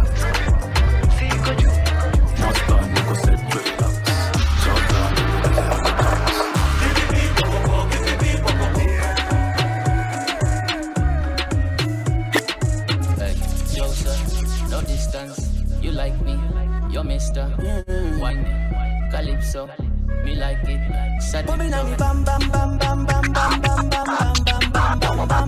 Must time you go set to relax. Just down the like a hot attack. Hey, Joseph, no distance. You like me, you're Mister One Calypso, me like it. Saturday. Bam bam bam bam bam bam bam bam bam bam bam bam.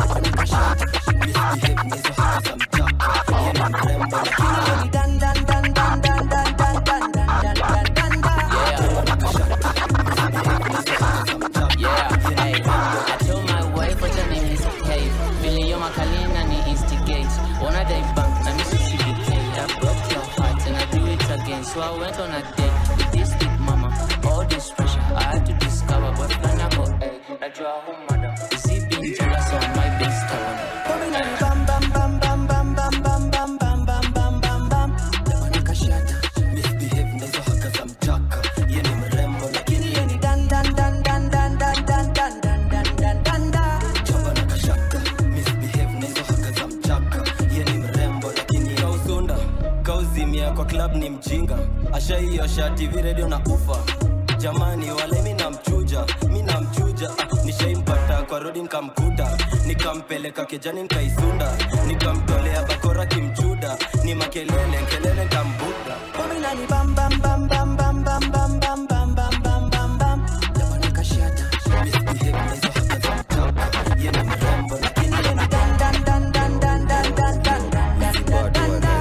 So I went on a date with this big mama. All this pressure, I had to discover what plan I go. Hey, I draw a home mother. Is he being jealous on my big star? Bam bam bam bam bam bam bam bam bam bam bam bam bam bam. Lemonika shata, misbehave nezo haka za mtaka. Yeni mrembo lakini yeni dan dan dan dan dan dan dan dan dan dan dan dan dan. Chamba na kashaka, misbehave nezo haka za mtaka. Yeni mrembo lakini kausunda, kauzimia kwa club ni mjinga. Asha hiyo shati viredio na ufa. Jamani wale mina mchuja, mina mchuja ah, nishaimpata kwa rodi nikamkuta. Nikampeleka kijani nikaisunda. Nikamtolea bakora kimchuda. Ni makelele, kelele nikambuda. Wamina ni bam bam bam bam bam bam bam bam bam bam bam bam bam. Jamani kashata, misbehave nezo haka za mtaka. Yeni mrembo lakini yeni dan dan dan dan dan dan dan dan dan dan dan dan dan.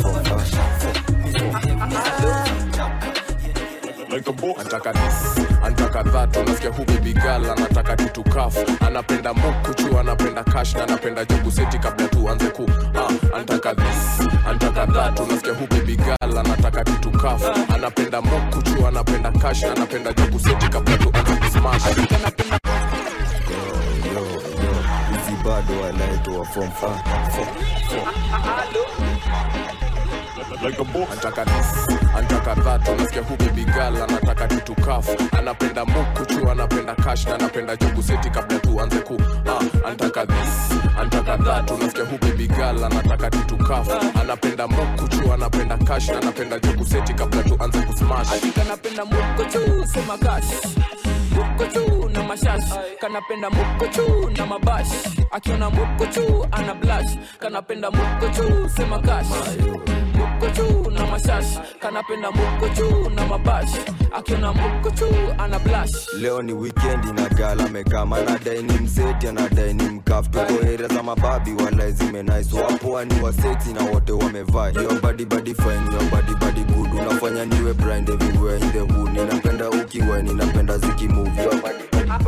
Like a boss. Antaka this, antaka that, unasikia hu baby girl anataka kitu kafu. Anapenda mokuchu, anapenda cash na anapenda jogu seti kabla tuanze ku ah, antaka this, antaka that, unasikia hu baby girl anataka kitu kafu. Anapenda mokuchu, anapenda cash na anapenda jogu seti kabla tuanze ku smash. Yo, yo, yo, hizi bado wanaitwa form four. Like a boss. Antaka this, antaka that, unasikia hu baby girl anataka kitu kafu. Anapenda mokuchu, anapenda cash na anapenda jogu seti kabla tuanze ku ah, antaka this, antaka that, unasikia hu baby girl anataka kitu kafu. Anapenda mokuchu, anapenda cash na anapenda jogu seti kabla tuanze ku smash. Atika napenda mokuchu, sema cash. Mokuchu na mashash, kanapenda mokuchu na mabash. Akiona mokuchu ana blush, kanapenda mokuchu, sema cash. Mokuchu na mashash. mashash kanapenda mukuchu na mabash akiona mukuchu ana blush. Leo ni weekend na gala mekama anadai ni mseti anadai ni mkafu tuko area za mababi wala zime nice wapo ni waseti na wote wamevaa your body body fine your body body good unafanya niwe blind everywhere in the hood ninapenda ukiwa ninapenda ziki move your body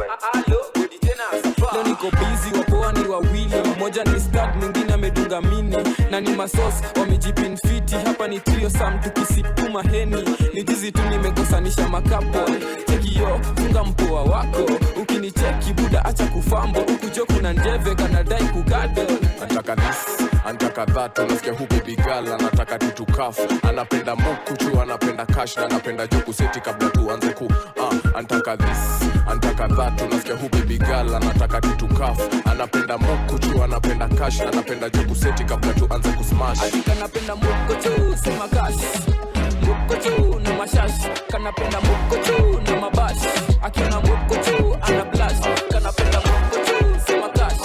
leo niko busy wapoa ni wawili mmoja ni stud mwingine amedunga mini na ni masos wamejipin fiti hapa ni trio sam tukisituma heni ni jizi tu nimekosanisha makapo cheki yo funga mpoa wako ukinicheki buda acha kufambo ukujo kuna njeve kanadai kugado Antaka this, antaka that, unasikia huku bigala anataka tutukafu, anapenda mukuchu, anapenda cash na anapenda joku seti kabla tuanze ku uh, antaka this, antaka that, unasikia huku bigala anataka tutukafu, anapenda mukuchu, anapenda cash na anapenda joku seti kabla tuanze ku smash. Atika napenda mukuchu, sema cash mukuchu na mashash kanapenda mukuchu na mabash akiona mukuchu ana blush kanapenda mukuchu sema cash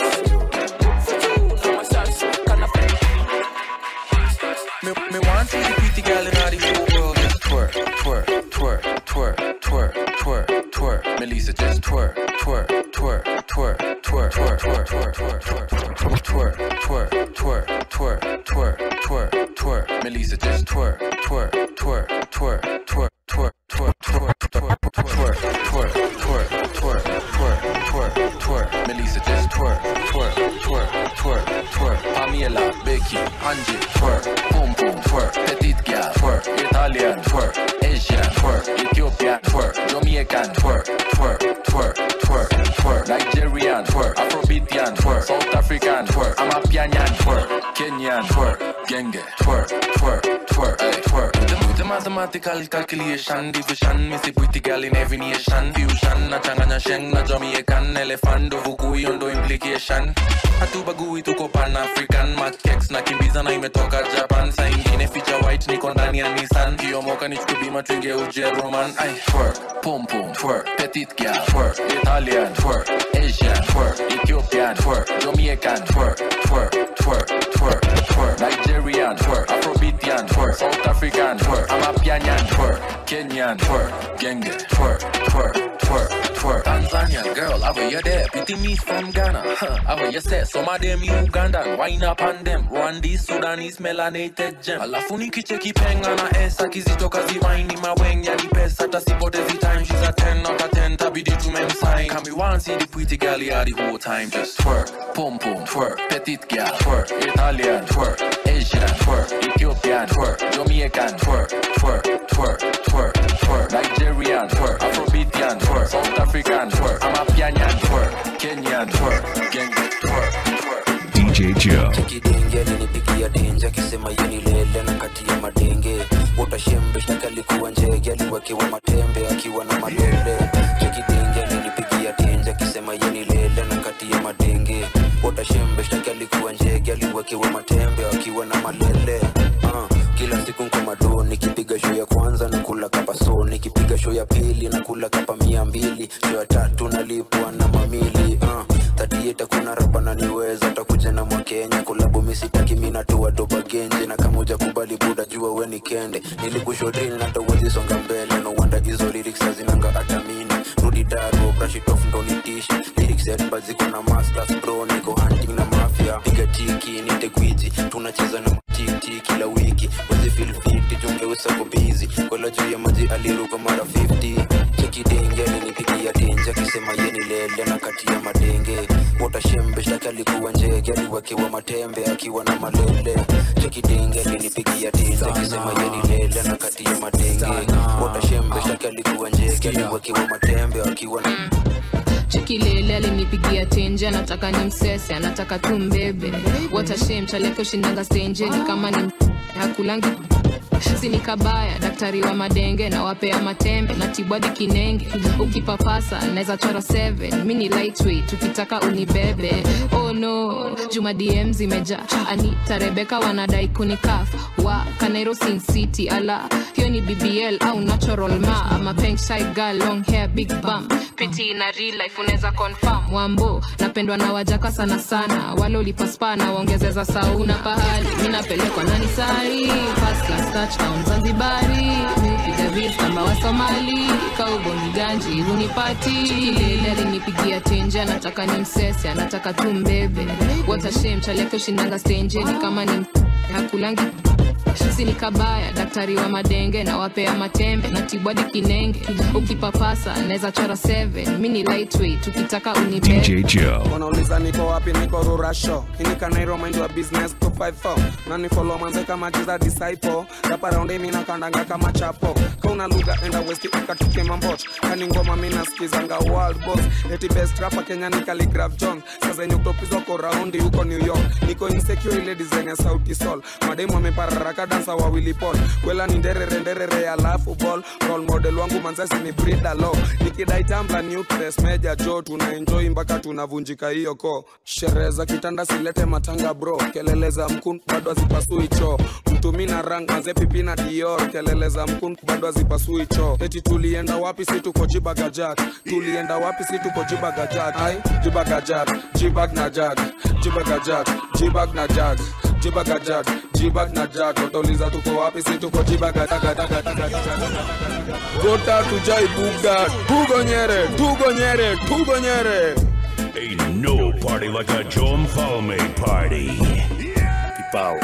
Me, me want to see the pretty girl in all the whole world just twerk, twerk, twerk, twerk, twerk, twerk, twerk. Melissa just twerk, twerk, twerk, twerk, twerk, twerk, twerk, twerk, twerk, twerk, twerk, twerk, twerk, twerk, twerk, twerk. Melissa just twerk, twerk, twerk, twerk, twerk, twerk, twerk, twerk, twerk, twerk, twerk, twerk, twerk, twerk, twerk, twerk. Melissa just twerk, twerk, twerk, twerk, twerk. Pamela, Becky, Angie, twerk. Boom boom twerk, petite gal twerk, Italian twerk, Asian twerk, Ethiopian twerk, Jamaican twerk, twerk, twerk, twerk, twerk, Nigerian twerk, Afrobeatian twerk, South African twerk, Amapianian twerk, Kenyan twerk, Genge twerk, twerk, twerk, ay, twerk. With the mathematical calculation, division, missy pretty gal in every nation, fusion, na changanya sheng, na Jamaican, elephant, vukui ondo implication. Hatubagui tuko Pan-African, Makex na kimbiza na imetoka Japan. Sa ingine feature white niko ndani ya Nissan. Kiyomoka nichukubima twinge uje Roman. Ay, twerk, pom pom, twerk, petite gal, twerk, Italian, twerk, Asian, twerk, Ethiopian, twerk, Jamaican, twerk, twerk, twerk, twerk, twerk, Nigerian, twerk, Afrobeatian, twerk, South African, twerk, Amapianian, twerk, Kenyan, twerk, Genge, twerk, twerk, twerk, twerk. Tanzanian girl, how are you there? Pity me from Ghana, huh? How are you say? Some of them Ugandan, wine up on them. Rwandese, Sudanese, melanated gem. Alafu nikicheki penga na esa kizitoka ziwaini maweng ya ni pesa tasipotezi time. She's a ten out of ten, tabidi tumemsign. Can we want see the pretty girl here the whole time? Just twerk, pom pom, twerk, petite gal, twerk, Italian, twerk, Asian, twerk, Ethiopian, twerk, Jamaican, twerk, twerk, twerk, twerk, twerk, Nigerian, twerk, Afrobeatian, twerk, South African, twerk, Amapianian, twerk, Kenyan, twerk, Genge, twerk, twerk. D J Joe. Cheki denge alinipigia denja akisema yeni lele na kati ya madenge. Wota shembe shtaka alikuwa njege aliwekewa matembe akiwa na malele. Cheki denge alinipigia denja akisema yeni lele na kati ya madenge. Wota shembe shtaka alikuwa njege aliwekewa matembe akiwa na malele. Uh, kila siku nko madoni nikipiga show ya kwanza na kula kapa so nikipiga show ya pili na kula kapa mia mbili. Show ya tatu nalipwa na mamili. Uh, tatieta kuna rapa na niweza takuja na mwa Kenya kulabu misitaki mina tuwa doba genje na kamuja kubali buda jua weni kende nilikushodril na tawezi songa mbele no wonder hizo lyrics hazinanga atamini rudi daro brush it off ndo nitishi lyrics ya riba ziko na masters bro niko hunting na mafia piga tiki nite gwiji tunacheza na matiti kila wiki wezi feel fit junge usako busy kola juu ya maji aliruka mara fifty cheki denge alinipigia denja kisema yeni lele na kati ya madenge wota shembe shtaki alikuwa njege aliwekewa matembe akiwa na malele cheki denge alinipigia denja kisema yeni lele na kati ya madenge wota shembe shtaki alikuwa njege aliwekewa matembe akiwa na Cheki lele alinipigia tenje anataka ni msese anataka tu mbebe Wata shame chaleko shindanga stage ni kama ni hakulangi Sini kabaya, daktari wa madenge na wapea matembe na tibwadi kinenge ukipapasa, naeza chora seven mini lightweight, tukitaka unibebe oh no, Juma D M zimeja Anita, Rebecca wanadai kunikafa wa Kanairo Sin City ala, hiyo ni B B L au natural ma ama pink shy girl, long hair, big bum pretty in a real life, uneza confirm Wambo, napendwa na wajaka sana sana walo lipaspa na waongezeza sauna pahali, minapelekwa nani sari fast class, touchdown Zanzibari, nipiga beats kama wa Somali, kauboni ganji hunipati. Kilele alinipigia tenje, anataka ni msese, anataka tu mbebe. What a shame, chaleke ushindanga stage ni kama ni hakulangi. Sini kabaya, daktari wa madenge na wapea matembe na tibwadi kinenge. Ukipapasa, neza chora seven, mini lightweight, tukitaka unipe. D J Joe. Wanauliza niko wapi, niko Rurasho. Hinika Nairo mind your business two five four. Nani follow manze kama jiza disciple. Rapa rounde mina kandanga kama chapo. Kauna lugha enda westi ukatuke mamboch. Kani ngoma mina skizanga world boss. Eti best rapper Kenya ni Calligraph John. Sasa yenye utopizo ko roundi huko New York. Niko insecure ile design ya Sauti Sol. Mademu wamepararaka dansa wa Willy Paul. Kwela ni nderere nderere ya lafu ball. Role model wangu manzasi ni Brida Law. Nikidai tambla nucleus meja Joe. Tuna enjoy mpaka tunavunjika hiyo ko. Sherehe za kitanda silete matanga bro. Kelele za mkun bado hazipasui choo. Mtumi na rang manze pipi na Dior. Kelele za mkun bado hazipasui choo. Eti tulienda wapi si tuko Jibagajat. Tulienda wapi si tuko Jibagajat. Ai Jibagajat, Jibag na Jag, Jibagajat, Jibag na Jag, Jibagajat, Jibag na Jag. Utauliza tuko wapi si tuko Jibagajat. Gota tujai buga, tugo nyere, tugo nyere, tugo nyere. Ain't no party like a Joe Mfalme party. Kipao.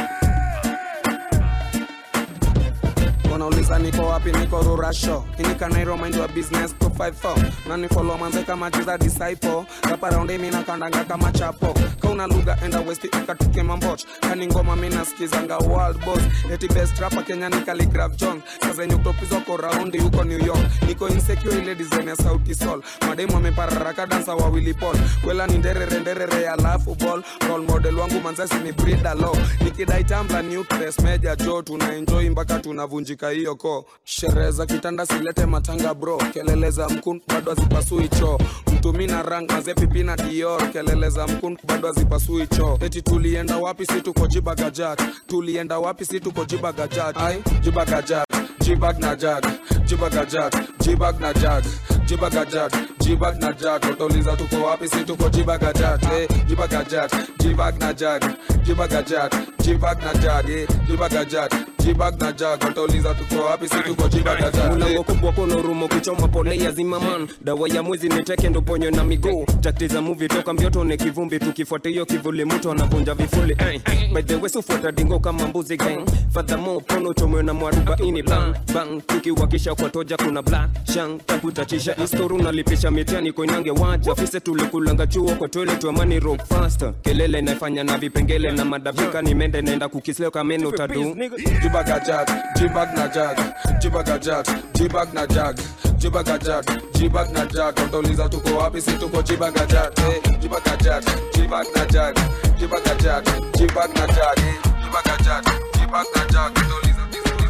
Wanauliza niko wapi, niko Rurasho. Hinika Nairo mind your business two five four. Nani follow manze kama jiza disciple. Rapa rounde mina kandanga kama chapo. Kauna lugha enda westi ukatuke mamboch. Kani ngoma mina skizanga world boss. Eti best rapper Kenya ni Calligraph John. Sasa yenye utopizo ko roundi huko New York. Niko insecure ile design ya Sauti Sol. Mademu wamepararaka dansa wa Willy Paul. Kwela ni nderere nderere ya lafu ball. Role model wangu manzasi ni Brida Law. Nikidai tambla nucleus meja Joe. Tuna enjoy mpaka tunavunjika hiyo ko. Sherehe za kitanda silete matanga bro. Kelele za mkun bado hazipasui choo. Mtumi na rang maze pipi na Dior. Kelele za mkun bado hazipasui choo. Eti tulienda wapi si tuko Jibagajat. Tulienda wapi si tuko Jibagajat. Ai Jibagajat, Jibag na Jag, Jibagajat, Jibag na Jag, Jibagajat, Jibag na Jag. Utauliza tuko wapi si tuko Jibagajat. Eh Jibagajat, Jibag na Jag, Jibagajat, Jibag na Jag, eh Jibagajat, Jibag na Jag. Utauliza tuko wapi si tuko Jibagajat. Mlango kubwa kono rumo kuchoma pole ya zimaman. Dawa ya mwezi niteke ndo ponyo na miguu. Taktiza movie toka mbioto ne kivumbi. Tukifuata hiyo kivuli mtu anavunja vifuli. By the way sufuata dingo kama mbuzi gang. Furthermore pono chomwe na mwaruba ini bang bang. Tukiwakisha kwa toja kuna black shang. Takutachisha istoru nalipisha mitiani koinange waja. Fise tulikulanga chuo kwa toilet wa money rock faster. Kelele naifanya na vipengele na madabika ni mende naenda kukisleo kameno tadu. Jibagajat, Jibag na Jag, Jibagajat, Jibag na Jag, Jibagajat, Jibag na Jag. Utauliza tuko wapi si tuko Jibagajat. Eh Jibagajat, Jibag na Jag, Jibagajat, Jibag na Jag, Jibagajat, Jibag na Jag. Utauliza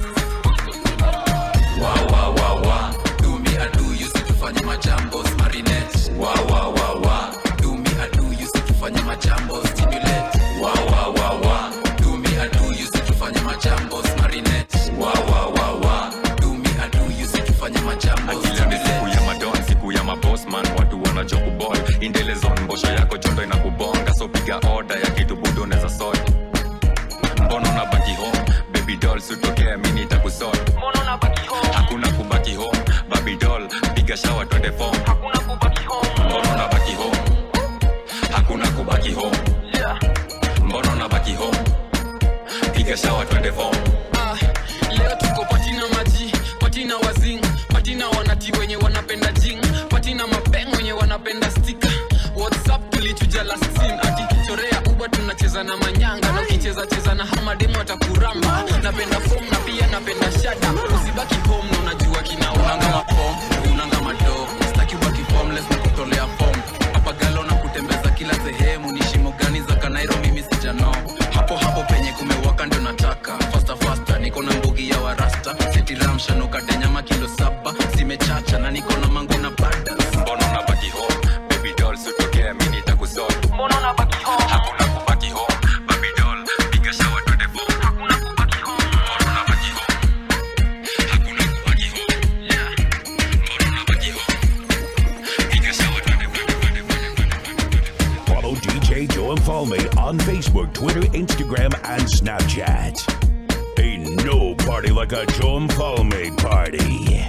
Wow wow wow wow. Do me I do you see tufanye majambo marinette. Wow wow wow wow. Do me I do you see tufanye majambo stimulate. Wow wow wow wow. Do me I do you see tufanye majambo marinette. Wow wow wow wow. Do me I do you see tufanye majambo stimulate. Siku ya madon, siku ya maboss man, watu wanajua kuboy. Indele zone mbosho yako jondo inakubonga, so piga order ya kitu budo neza sort. Mbono na baki home, baby doll sutokea mini takusort. Mbono na baki home, hakuna kubaki home, baby doll piga shower twende form. Hakuna kubaki home, mbono na baki home, hakuna kubaki home. Yeah, mbono na baki home, piga shower twende form. Ah, leo tuko patina maji, patina wazing, patina wanati wenye wanapenda jing, patina mapeng wenye wanapenda sticker. WhatsApp tulichuja last scene ati chorea uba tunacheza na manyanga na ukicheza cheza na hamademu watakuramba. Napenda form na pia napenda shada. Usibaki home na unajua kina unanga mapom, unanga mado. Staki ubaki formless na kutolea form. Hapa galo na kutembeza kila sehemu. Ni shimo gani za Kanairo mimi sijano. Hapo hapo penye kumewaka ndo nataka. Faster faster niko na mbugi ya warasta. Seti ramsha nuka denyama kilo saba. Simechacha na niko na mango na bada. Mbono na baki home, baby doll sutokea mimi nitakusort. Mbono na baki home, hakuna kubaki home, baby doll piga shower twende form. Hakuna kubaki home, mbono na baki home, hakuna kubaki home. Yeah, mbono na baki home, piga shower twende form. Follow D J Joe Mfalme on Facebook, Twitter, Instagram, and Snapchat. Ain't no party like a Joe Mfalme party.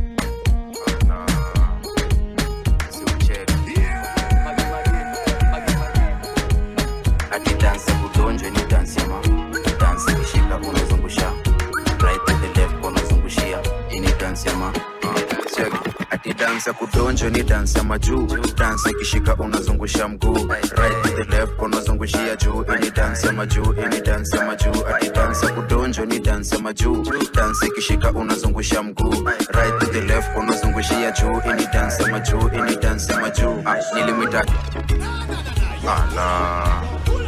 Ati dance kudonjwe ni dance yama. Dance kishika unazungusha. Right to the left unazungushia. Ini dance yama. Check. Ati dance kudonjwe ni dance yama juu. Dance kishika unazungusha mguu. Right to the left unazungushia juu. Ini dance yama juu. Ini dance yama juu. Ati dance kudonjwe ni dance yama juu. Dance kishika unazungusha mguu. Right to the left unazungushia juu. Ini dance yama juu. Ini dance yama juu. Nilimwita. Ala.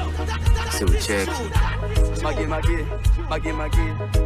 Si ucheki Magi magi, magi magi.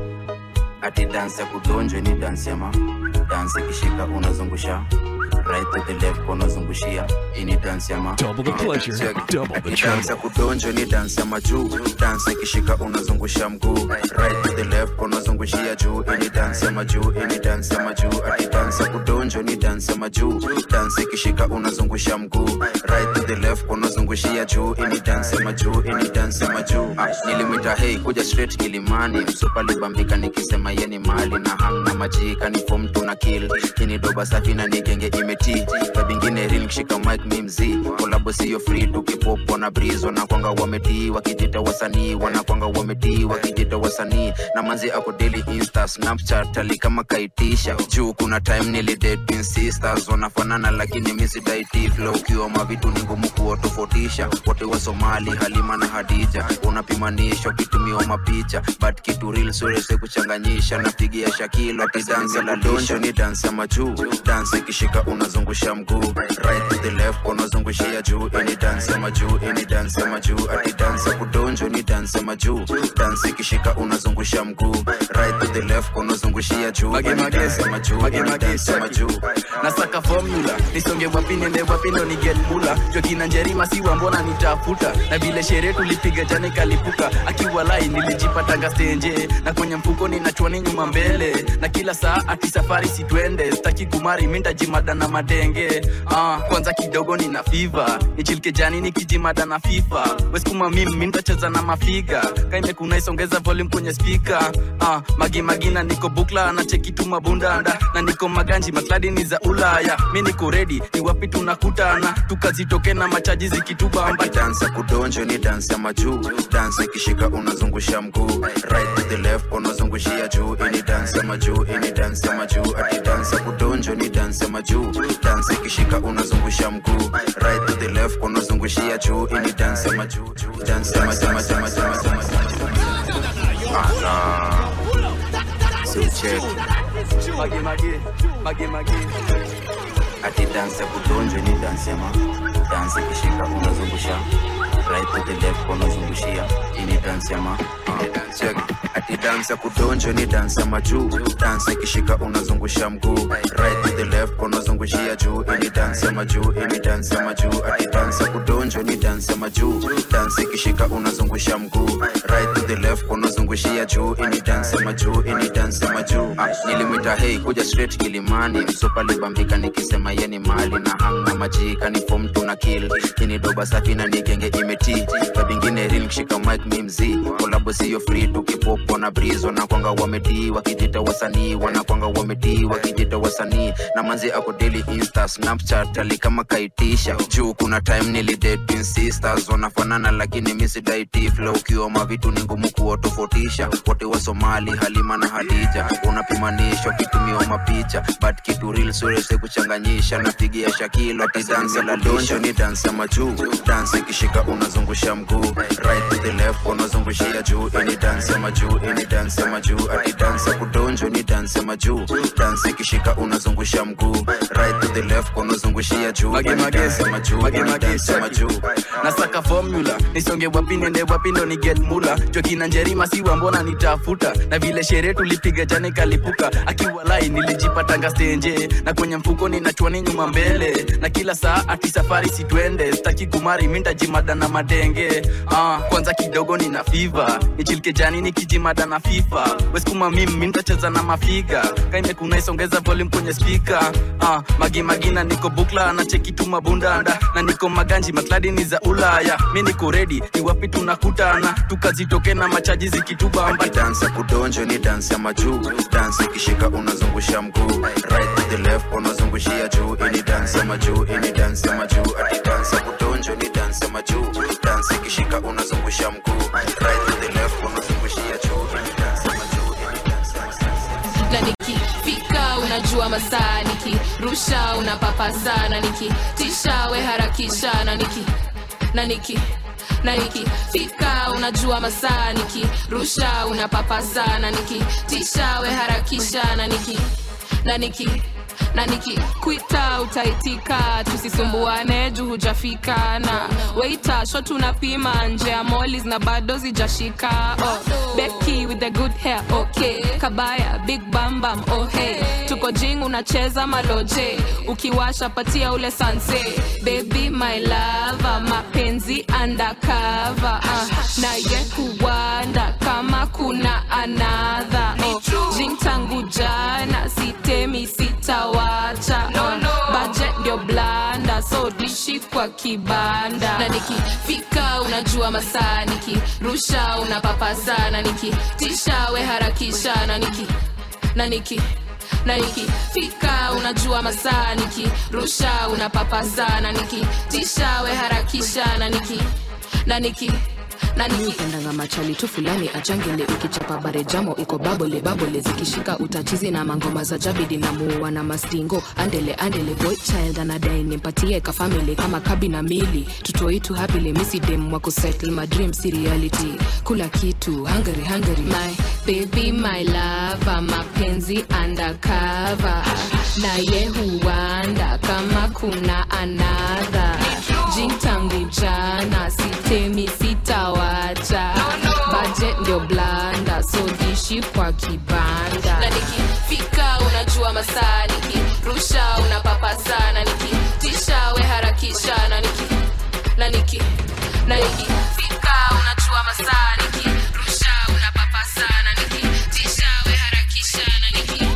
Ati dance ya kudonjwe ni dance ya ma. Dance kishika unazungusha. Right to the left unazungushia. Ini dance ya ma. Double the pleasure, double the trouble. Dance ya kudonjwe ni dance ya majuu. Dance kishika unazungusha mguu. Right to the left unazungushia juu. Ini dance ya majuu, ini dance ya majuu. Ati dance ya kudonjwe ni dance ya majuu. Dance kishika unazungusha mguu. Right to the left unazungushia juu. Ini dance ya majuu, ini dance ya majuu. Nilimwita hey kuja straight Kilimani. Msupa libambika nikisema ye ni mali. Na hang na majika ni form tuna kill. Kini doba safi na nigenge imeti. Babingine real kishika mic mi mzi. Kolabo siyo free tukipop wana breeze. Wanakwanga wameti wakijita wasanii. Wanakwanga wameti wakijita wasanii. Na manzi ako daily insta Snapchat ali kama kaitisha. Juu kuna time nili date in sisters. Wanafanana lakini misi daiti flow. Kiwa mavitu ni ngumu kuotofautisha. Wote wa Somali Halima na Hadija. Unapimanisha ukitumiwa mapicha. But kitu real surese kuchanganyisha. Napigia Shakilo ati dance la donjo ni dance ya majuu. Dance kishika unazungusha mguu. Right to the left unazungushia juu. Ini dance ya majuu, ini dance ya majuu. Ati dance ya kudonjo ni dance ya majuu. Dance kishika unazungusha mguu. Right to the left unazungushia juu. Ini dance ya majuu, ini dance ya majuu. Nasaka formula, nisonge wapi nende wapi ndo ni get bula. Joki na Njerima siwa mbona nitafuta. Na vile sherehe tulipiga jana kalipuka. Akiwa lai nilijipata stage. Na kwenye mfuko ninachwani nyuma mbele. Na kila saa ati safari si twende. Sitaki kumari minda jimada na madenge. Ah, kwanza kidogo nina fever. Nichilke jani nikijimada na FIFA. Weskuma mimi minda cheza na mafiga. Kaime kuna isongeza volume kwenye speaker. Ah, magi magina niko bukla na cheki tu mabundanda. Na niko maganji makladi ni za Ulaya. Mimi niko ready, ni wapi tunakutana. Tukazitoke na machaji zikituba amba. Dance kudonjo ni dance ya majuu. Dance kishika unazungusha mguu. Right to the left unazungushia juu. Ini dance ya majuu, ini dance ya majuu. Ati dance kudonjo ni dance ya majuu. Dance kishika unazungusha mguu. Right to the left unazungushia juu. Ini dance ya majuu. Dance ya majuu, majuu, majuu, majuu. Ala. Si ucheki Magi magi, magi magi. Ati dance ya kudonjo ni dance ya ma. Dance kishika unazungusha. Right to the left unazungushia. Ini dance ya ma. Check. Ati dance ya kudonjo ni dance ya majuu. Dance kishika unazungusha mguu. Right to the left unazungushia juu. Ini dance ya majuu, ini dance ya majuu. Ati dance ya kudonjo ni dance ya majuu. Dance kishika unazungusha mguu. Right to the left unazungushia juu. Ini dance ya majuu, ini dance ya majuu. Nilimwita hey kuja straight Kilimani. Msopa libambika nikisema ye ni mali. Na hang na majika ni form tuna kill. Kini doba safi na nigenge imeti. Babingine real kishika mic mi mzi. Kolabo siyo free tukipop wana breeze. Wanakwanga wameti wakijita wasanii. Wanakwanga wameti wakijita wasanii. Na manzi ako daily insta Snapchat ali kama kaitisha. Juu kuna time nili date in sisters. Wanafanana lakini misi daiti flow. Kiwa mavitu ni ngumu kuotofautisha. Wote wa Somali Halima na Hadija. Unapimanisha ukitumiwa mapicha. But kitu real surese kuchanganyisha. Napigia Shakilo ati dance la donjo ni dance ya majuu. Dance kishika unazungusha mguu. Right to the left unazungushia juu. Ini dance ya majuu, ini dance ya majuu. Ati dance ya kudonjo ni dance ya majuu. Dance kishika unazungusha mguu. Right to the left unazungushia juu. Ini dance ya majuu, ini dance ya majuu. Nasaka formula, nisonge wapi nende wapi ndo ni get mula. Joki na Njerima siwa mbona nitafuta. Na vile sherehe tulipiga jana kalipuka. Akiwa lai nilijipata stage. Na kwenye mfuko ninachwani nyuma mbele. Na kila saa ati safari si twende. Sitaki kumari minda jimada na madenge ah, kwanza kidogo nina fever nichilike jani nikijimada na FIFA weskuma mimi mimi nitacheza na mafiga kaime kuna isongeza volume kwenye speaker ah, magi magina niko bukla na cheki tu mabundanda na niko maganji makladi ni za Ulaya mimi niko ready ni wapi tunakutana tukazitoke na machaji zikitubamba dance kudonjo ni dance ya majuu dance ikishika unazungusha mguu right to the left unazungushia juu ini dance ya majuu ini dance ya majuu ati dance kudonjo ni dance ya majuu dance ikishika unazungusha mguu right to the left unazungushia juu ini dance ya majuu ini dance na nikifika unajua masaa nikirusha unapapa sana nikitisha we harakisha na niki na niki na nikifika unajua masaa nikirusha unapapa sana nikitisha we harakisha na niki na niki na nikikuita utaitika tusisumbuane juu hujafika na waiter shot unapima nje ya mollies na bado zijashika oh Becky with the good hair okay Kabaya big bam bam oh hey tuko jing unacheza maloje ukiwasha patia ule sanse baby my lover mapenzi undercover uh, na ye kuwanda kama kuna another oh jing tangu jana sitemi sitawacha no, no. Budget ndio blanda so dishi kwa kibanda na nikifika unajua masaa nikirusha unapapa sana nikitisha we harakisha na niki na niki na nikifika unajua masaa nikirusha unapapa sana nikitisha we harakisha na niki na niki na nikipendanga machali tu fulani achangele ukichapa bare jamo iko babole babole zikishika utachizi na mangoma za jabidi na muwa na mastingo andele andele boy child anadai nimpatie ka family kama kabi na mili tutoi tu happily missy dem wako settle my dreams reality kula kitu hungry hungry my baby my lover mapenzi undercover na ye huanda kama kuna another jintangu jana sitemi sitawacha budget ndio blanda so dishi kwa kibanda na nikifika unajua masaa nikirusha unapapa sana nikitisha we harakisha na niki na niki na nikifika unajua masaa nikirusha unapapa sana nikitisha we harakisha na niki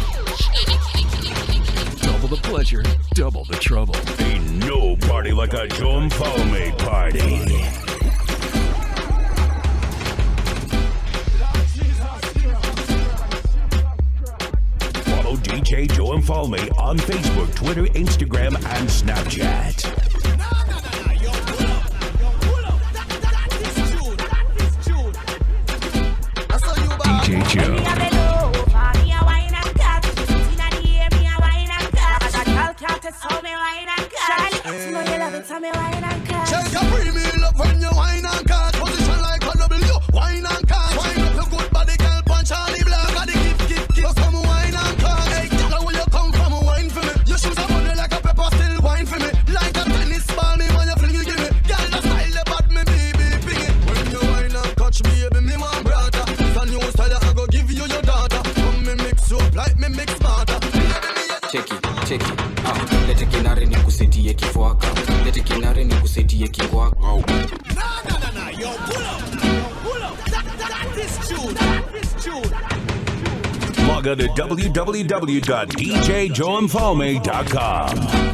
Double the pleasure, double the trouble. Ain't no party like a Joe and Paume party. Follow D J Joe and Paume on Facebook, Twitter, Instagram, and Snapchat. D J Joe. Tell me why not cut. Know you love it, tell me why not cut. Shake your premium love when you wine and cut. Position like a W, wine and cut. Wine up your good body, girl, punch on the block. Got the gift, gift, gift. Just come wine and cut. Hey, tell where you come from, wine for me. Your shoes are money like a pepper, still wine for me. Like a tennis ball, me when you fling you give me. Girl, the style about me, baby, bring it. When you wine and catch me, baby, me want brother. It's a new style, I go give you your daughter. Come me mix you up like me mix smarter. Check it, check it. Ah, lete kinare ni kusetie kifuaka. Lete kinare ni kusetie kifuaka. Oh. No, no, no, no. Yo, pull up. Yo, pull up. That, that, that is true. That is true. Log on to w w w dot d j joe and paume dot com.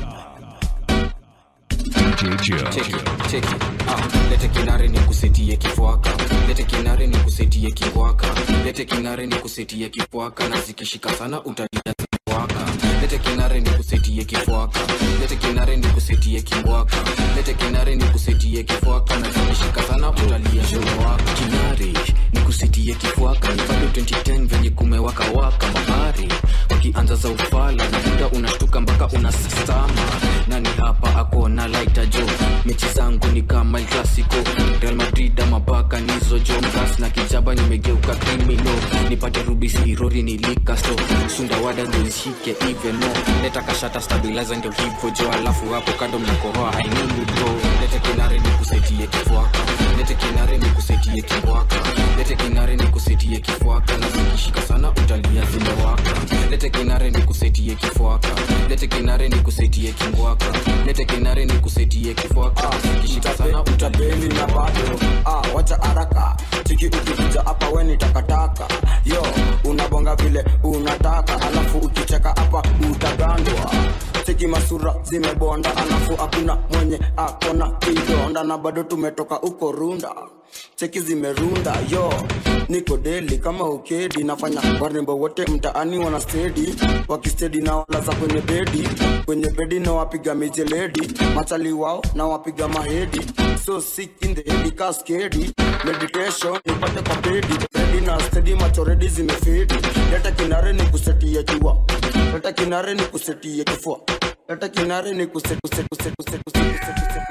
D J Joe. Check it, check it. Ah, lete kinare ni kusetie kifuaka. Lete kinare ni kusetie kifuaka. Lete kinare ni kusetie kifuaka. Na zikishika sana utalia kifuaka. Lete kinare ni kusetie kifuaka. Lete kinare ni kusetie kifuaka. Lete kinare ni kusetie kifuaka. Na zikishika sana utalia kifuaka. Kinare ni kusetie kifuaka. Ni bado twenty ten venye kumewaka waka bahari. Wakianza za ufala na muda unashtuka mpaka unasistama. Nani hapa ako na lighter Joe. Mechi zangu ni kama El Clasico. Real Madrid ama Barca nizo Joe. Mras na kijaba nimegeuka criminal. Nipate rubisi rori nilika sto. Sunda wada ndio nishike even more. Leta kashata stabilizer ndio hivyo Joe. Alafu hapo kando mnakoroa I need you bro. Lete kinare ni kusetie kifuaka. Lete kinare ni kusetie kifuaka. Lete kinare ni kusetie kifuaka. Na zikishika sana utalia zimewaka. Lete lete kinare ni kusetie kifuaka, lete kinare ni kusetie kingwaka, lete kinare ni kusetie kifuaka, kishika sana utabeli na bado ah wacha haraka chiki ukikuja hapa wewe ni takataka yo unabonga vile unataka alafu ukicheka hapa utagandwa cheki masura zimebonda alafu hakuna mwenye akona kidonda na bado tumetoka uko runda cheki zimerunda yo niko deli kama ukedi nafanya warembo wote mtaani wana steady wakistedi na walaza kwenye bedi kwenye bedi na wapiga mijeledi machali wao na wapiga mahedi so sick in the head cascade meditation nipate kwa pedi ready na steady macho ready zimefedi leta kinare ni kusetia jua leta kinare ni kusetia kifua leta kinare ni kusetia kusetia kusetia kusetia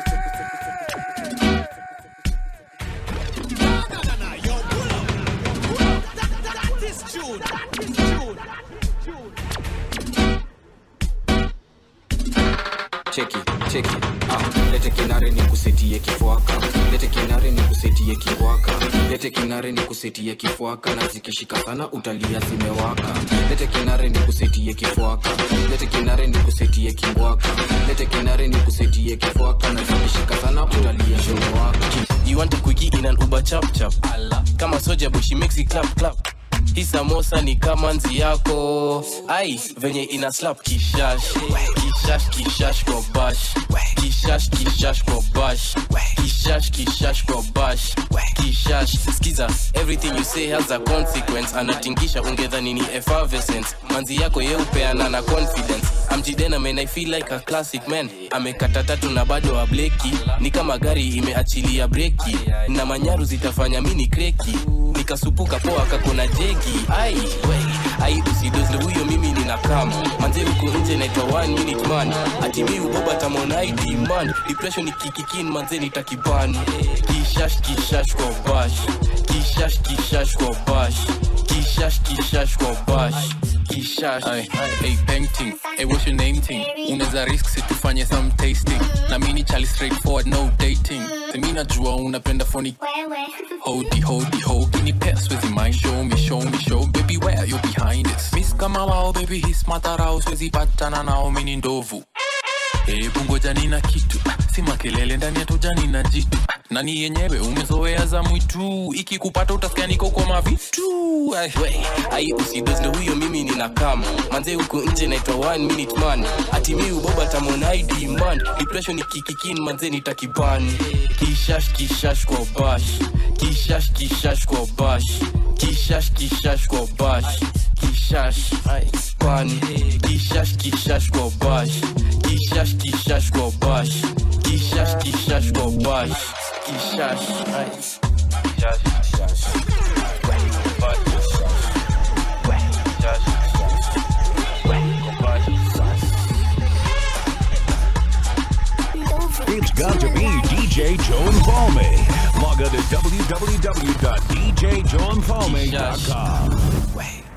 cheki cheki ah lete kinare ni kusetie kifuaka, lete kinare ni kusetie kifuaka, lete kinare ni kusetie kifuaka na zikishika sana utalia zimewaka, lete kinare ni kusetie kifuaka, lete kinare ni kusetie kifuaka, lete kinare ni kusetie kifuaka na zikishika sana utalia zimewaka. You want a quickie in an Uber chap chap kama soja boy she makes it clap clap. Hii samosa ni kama nzi yako ai venye ina slap kishash kishash kishash kwa bash kishash kishash kwa bash kishash kishash kwa bash kishash skiza everything you say has a consequence anatingisha ungedhani ni effervescence manzi yako yeupeana na confidence amjidena man I feel like a classic man amekata tatu na bado wa bleki ni kama gari imeachilia breki na manyaru zitafanya mini kreki nikasupuka poa kakona jegi ai we ai usidozle huyo mimi nina kama manze uko nje naitwa one minute man ati mimi uboba tamona I demand depression ikikikin manze nitakibani kishash kishash kwa bash kishash kishash kwa bash kishash kishash kwa bash kishash ay hey painting hey what's your name thing unaweza risk situfanye some tasting na mimi chali straightforward no dating mimi najua unapenda phony hodi hodi hodi ni pass with mind show me show me show baby where you behind it miss kama wao baby his matarao siwezi patana nao mimi ndovu eh bungoja nina kitu si makelele ndani ya tojani na jitu nani yenyewe umezoea za mwitu ikikupata utasikia niko kwa mavitu we ai usidozle huyo mimi nina kama manze uko nje naitwa one minute man ati mimi uboba tamona I demand depression ikikikin manze nitakibani kishash kishash kwa bash kishash kishash kwa bash kishash kishash kwa bash kishash ai pan kishash kishash kwa bash kishash kishash kwa bash kishash kishash kwa bash kishash ai kishash kishash It's got to be D J Joe Infalme. Log on to w w w dot d j joe infalme dot com.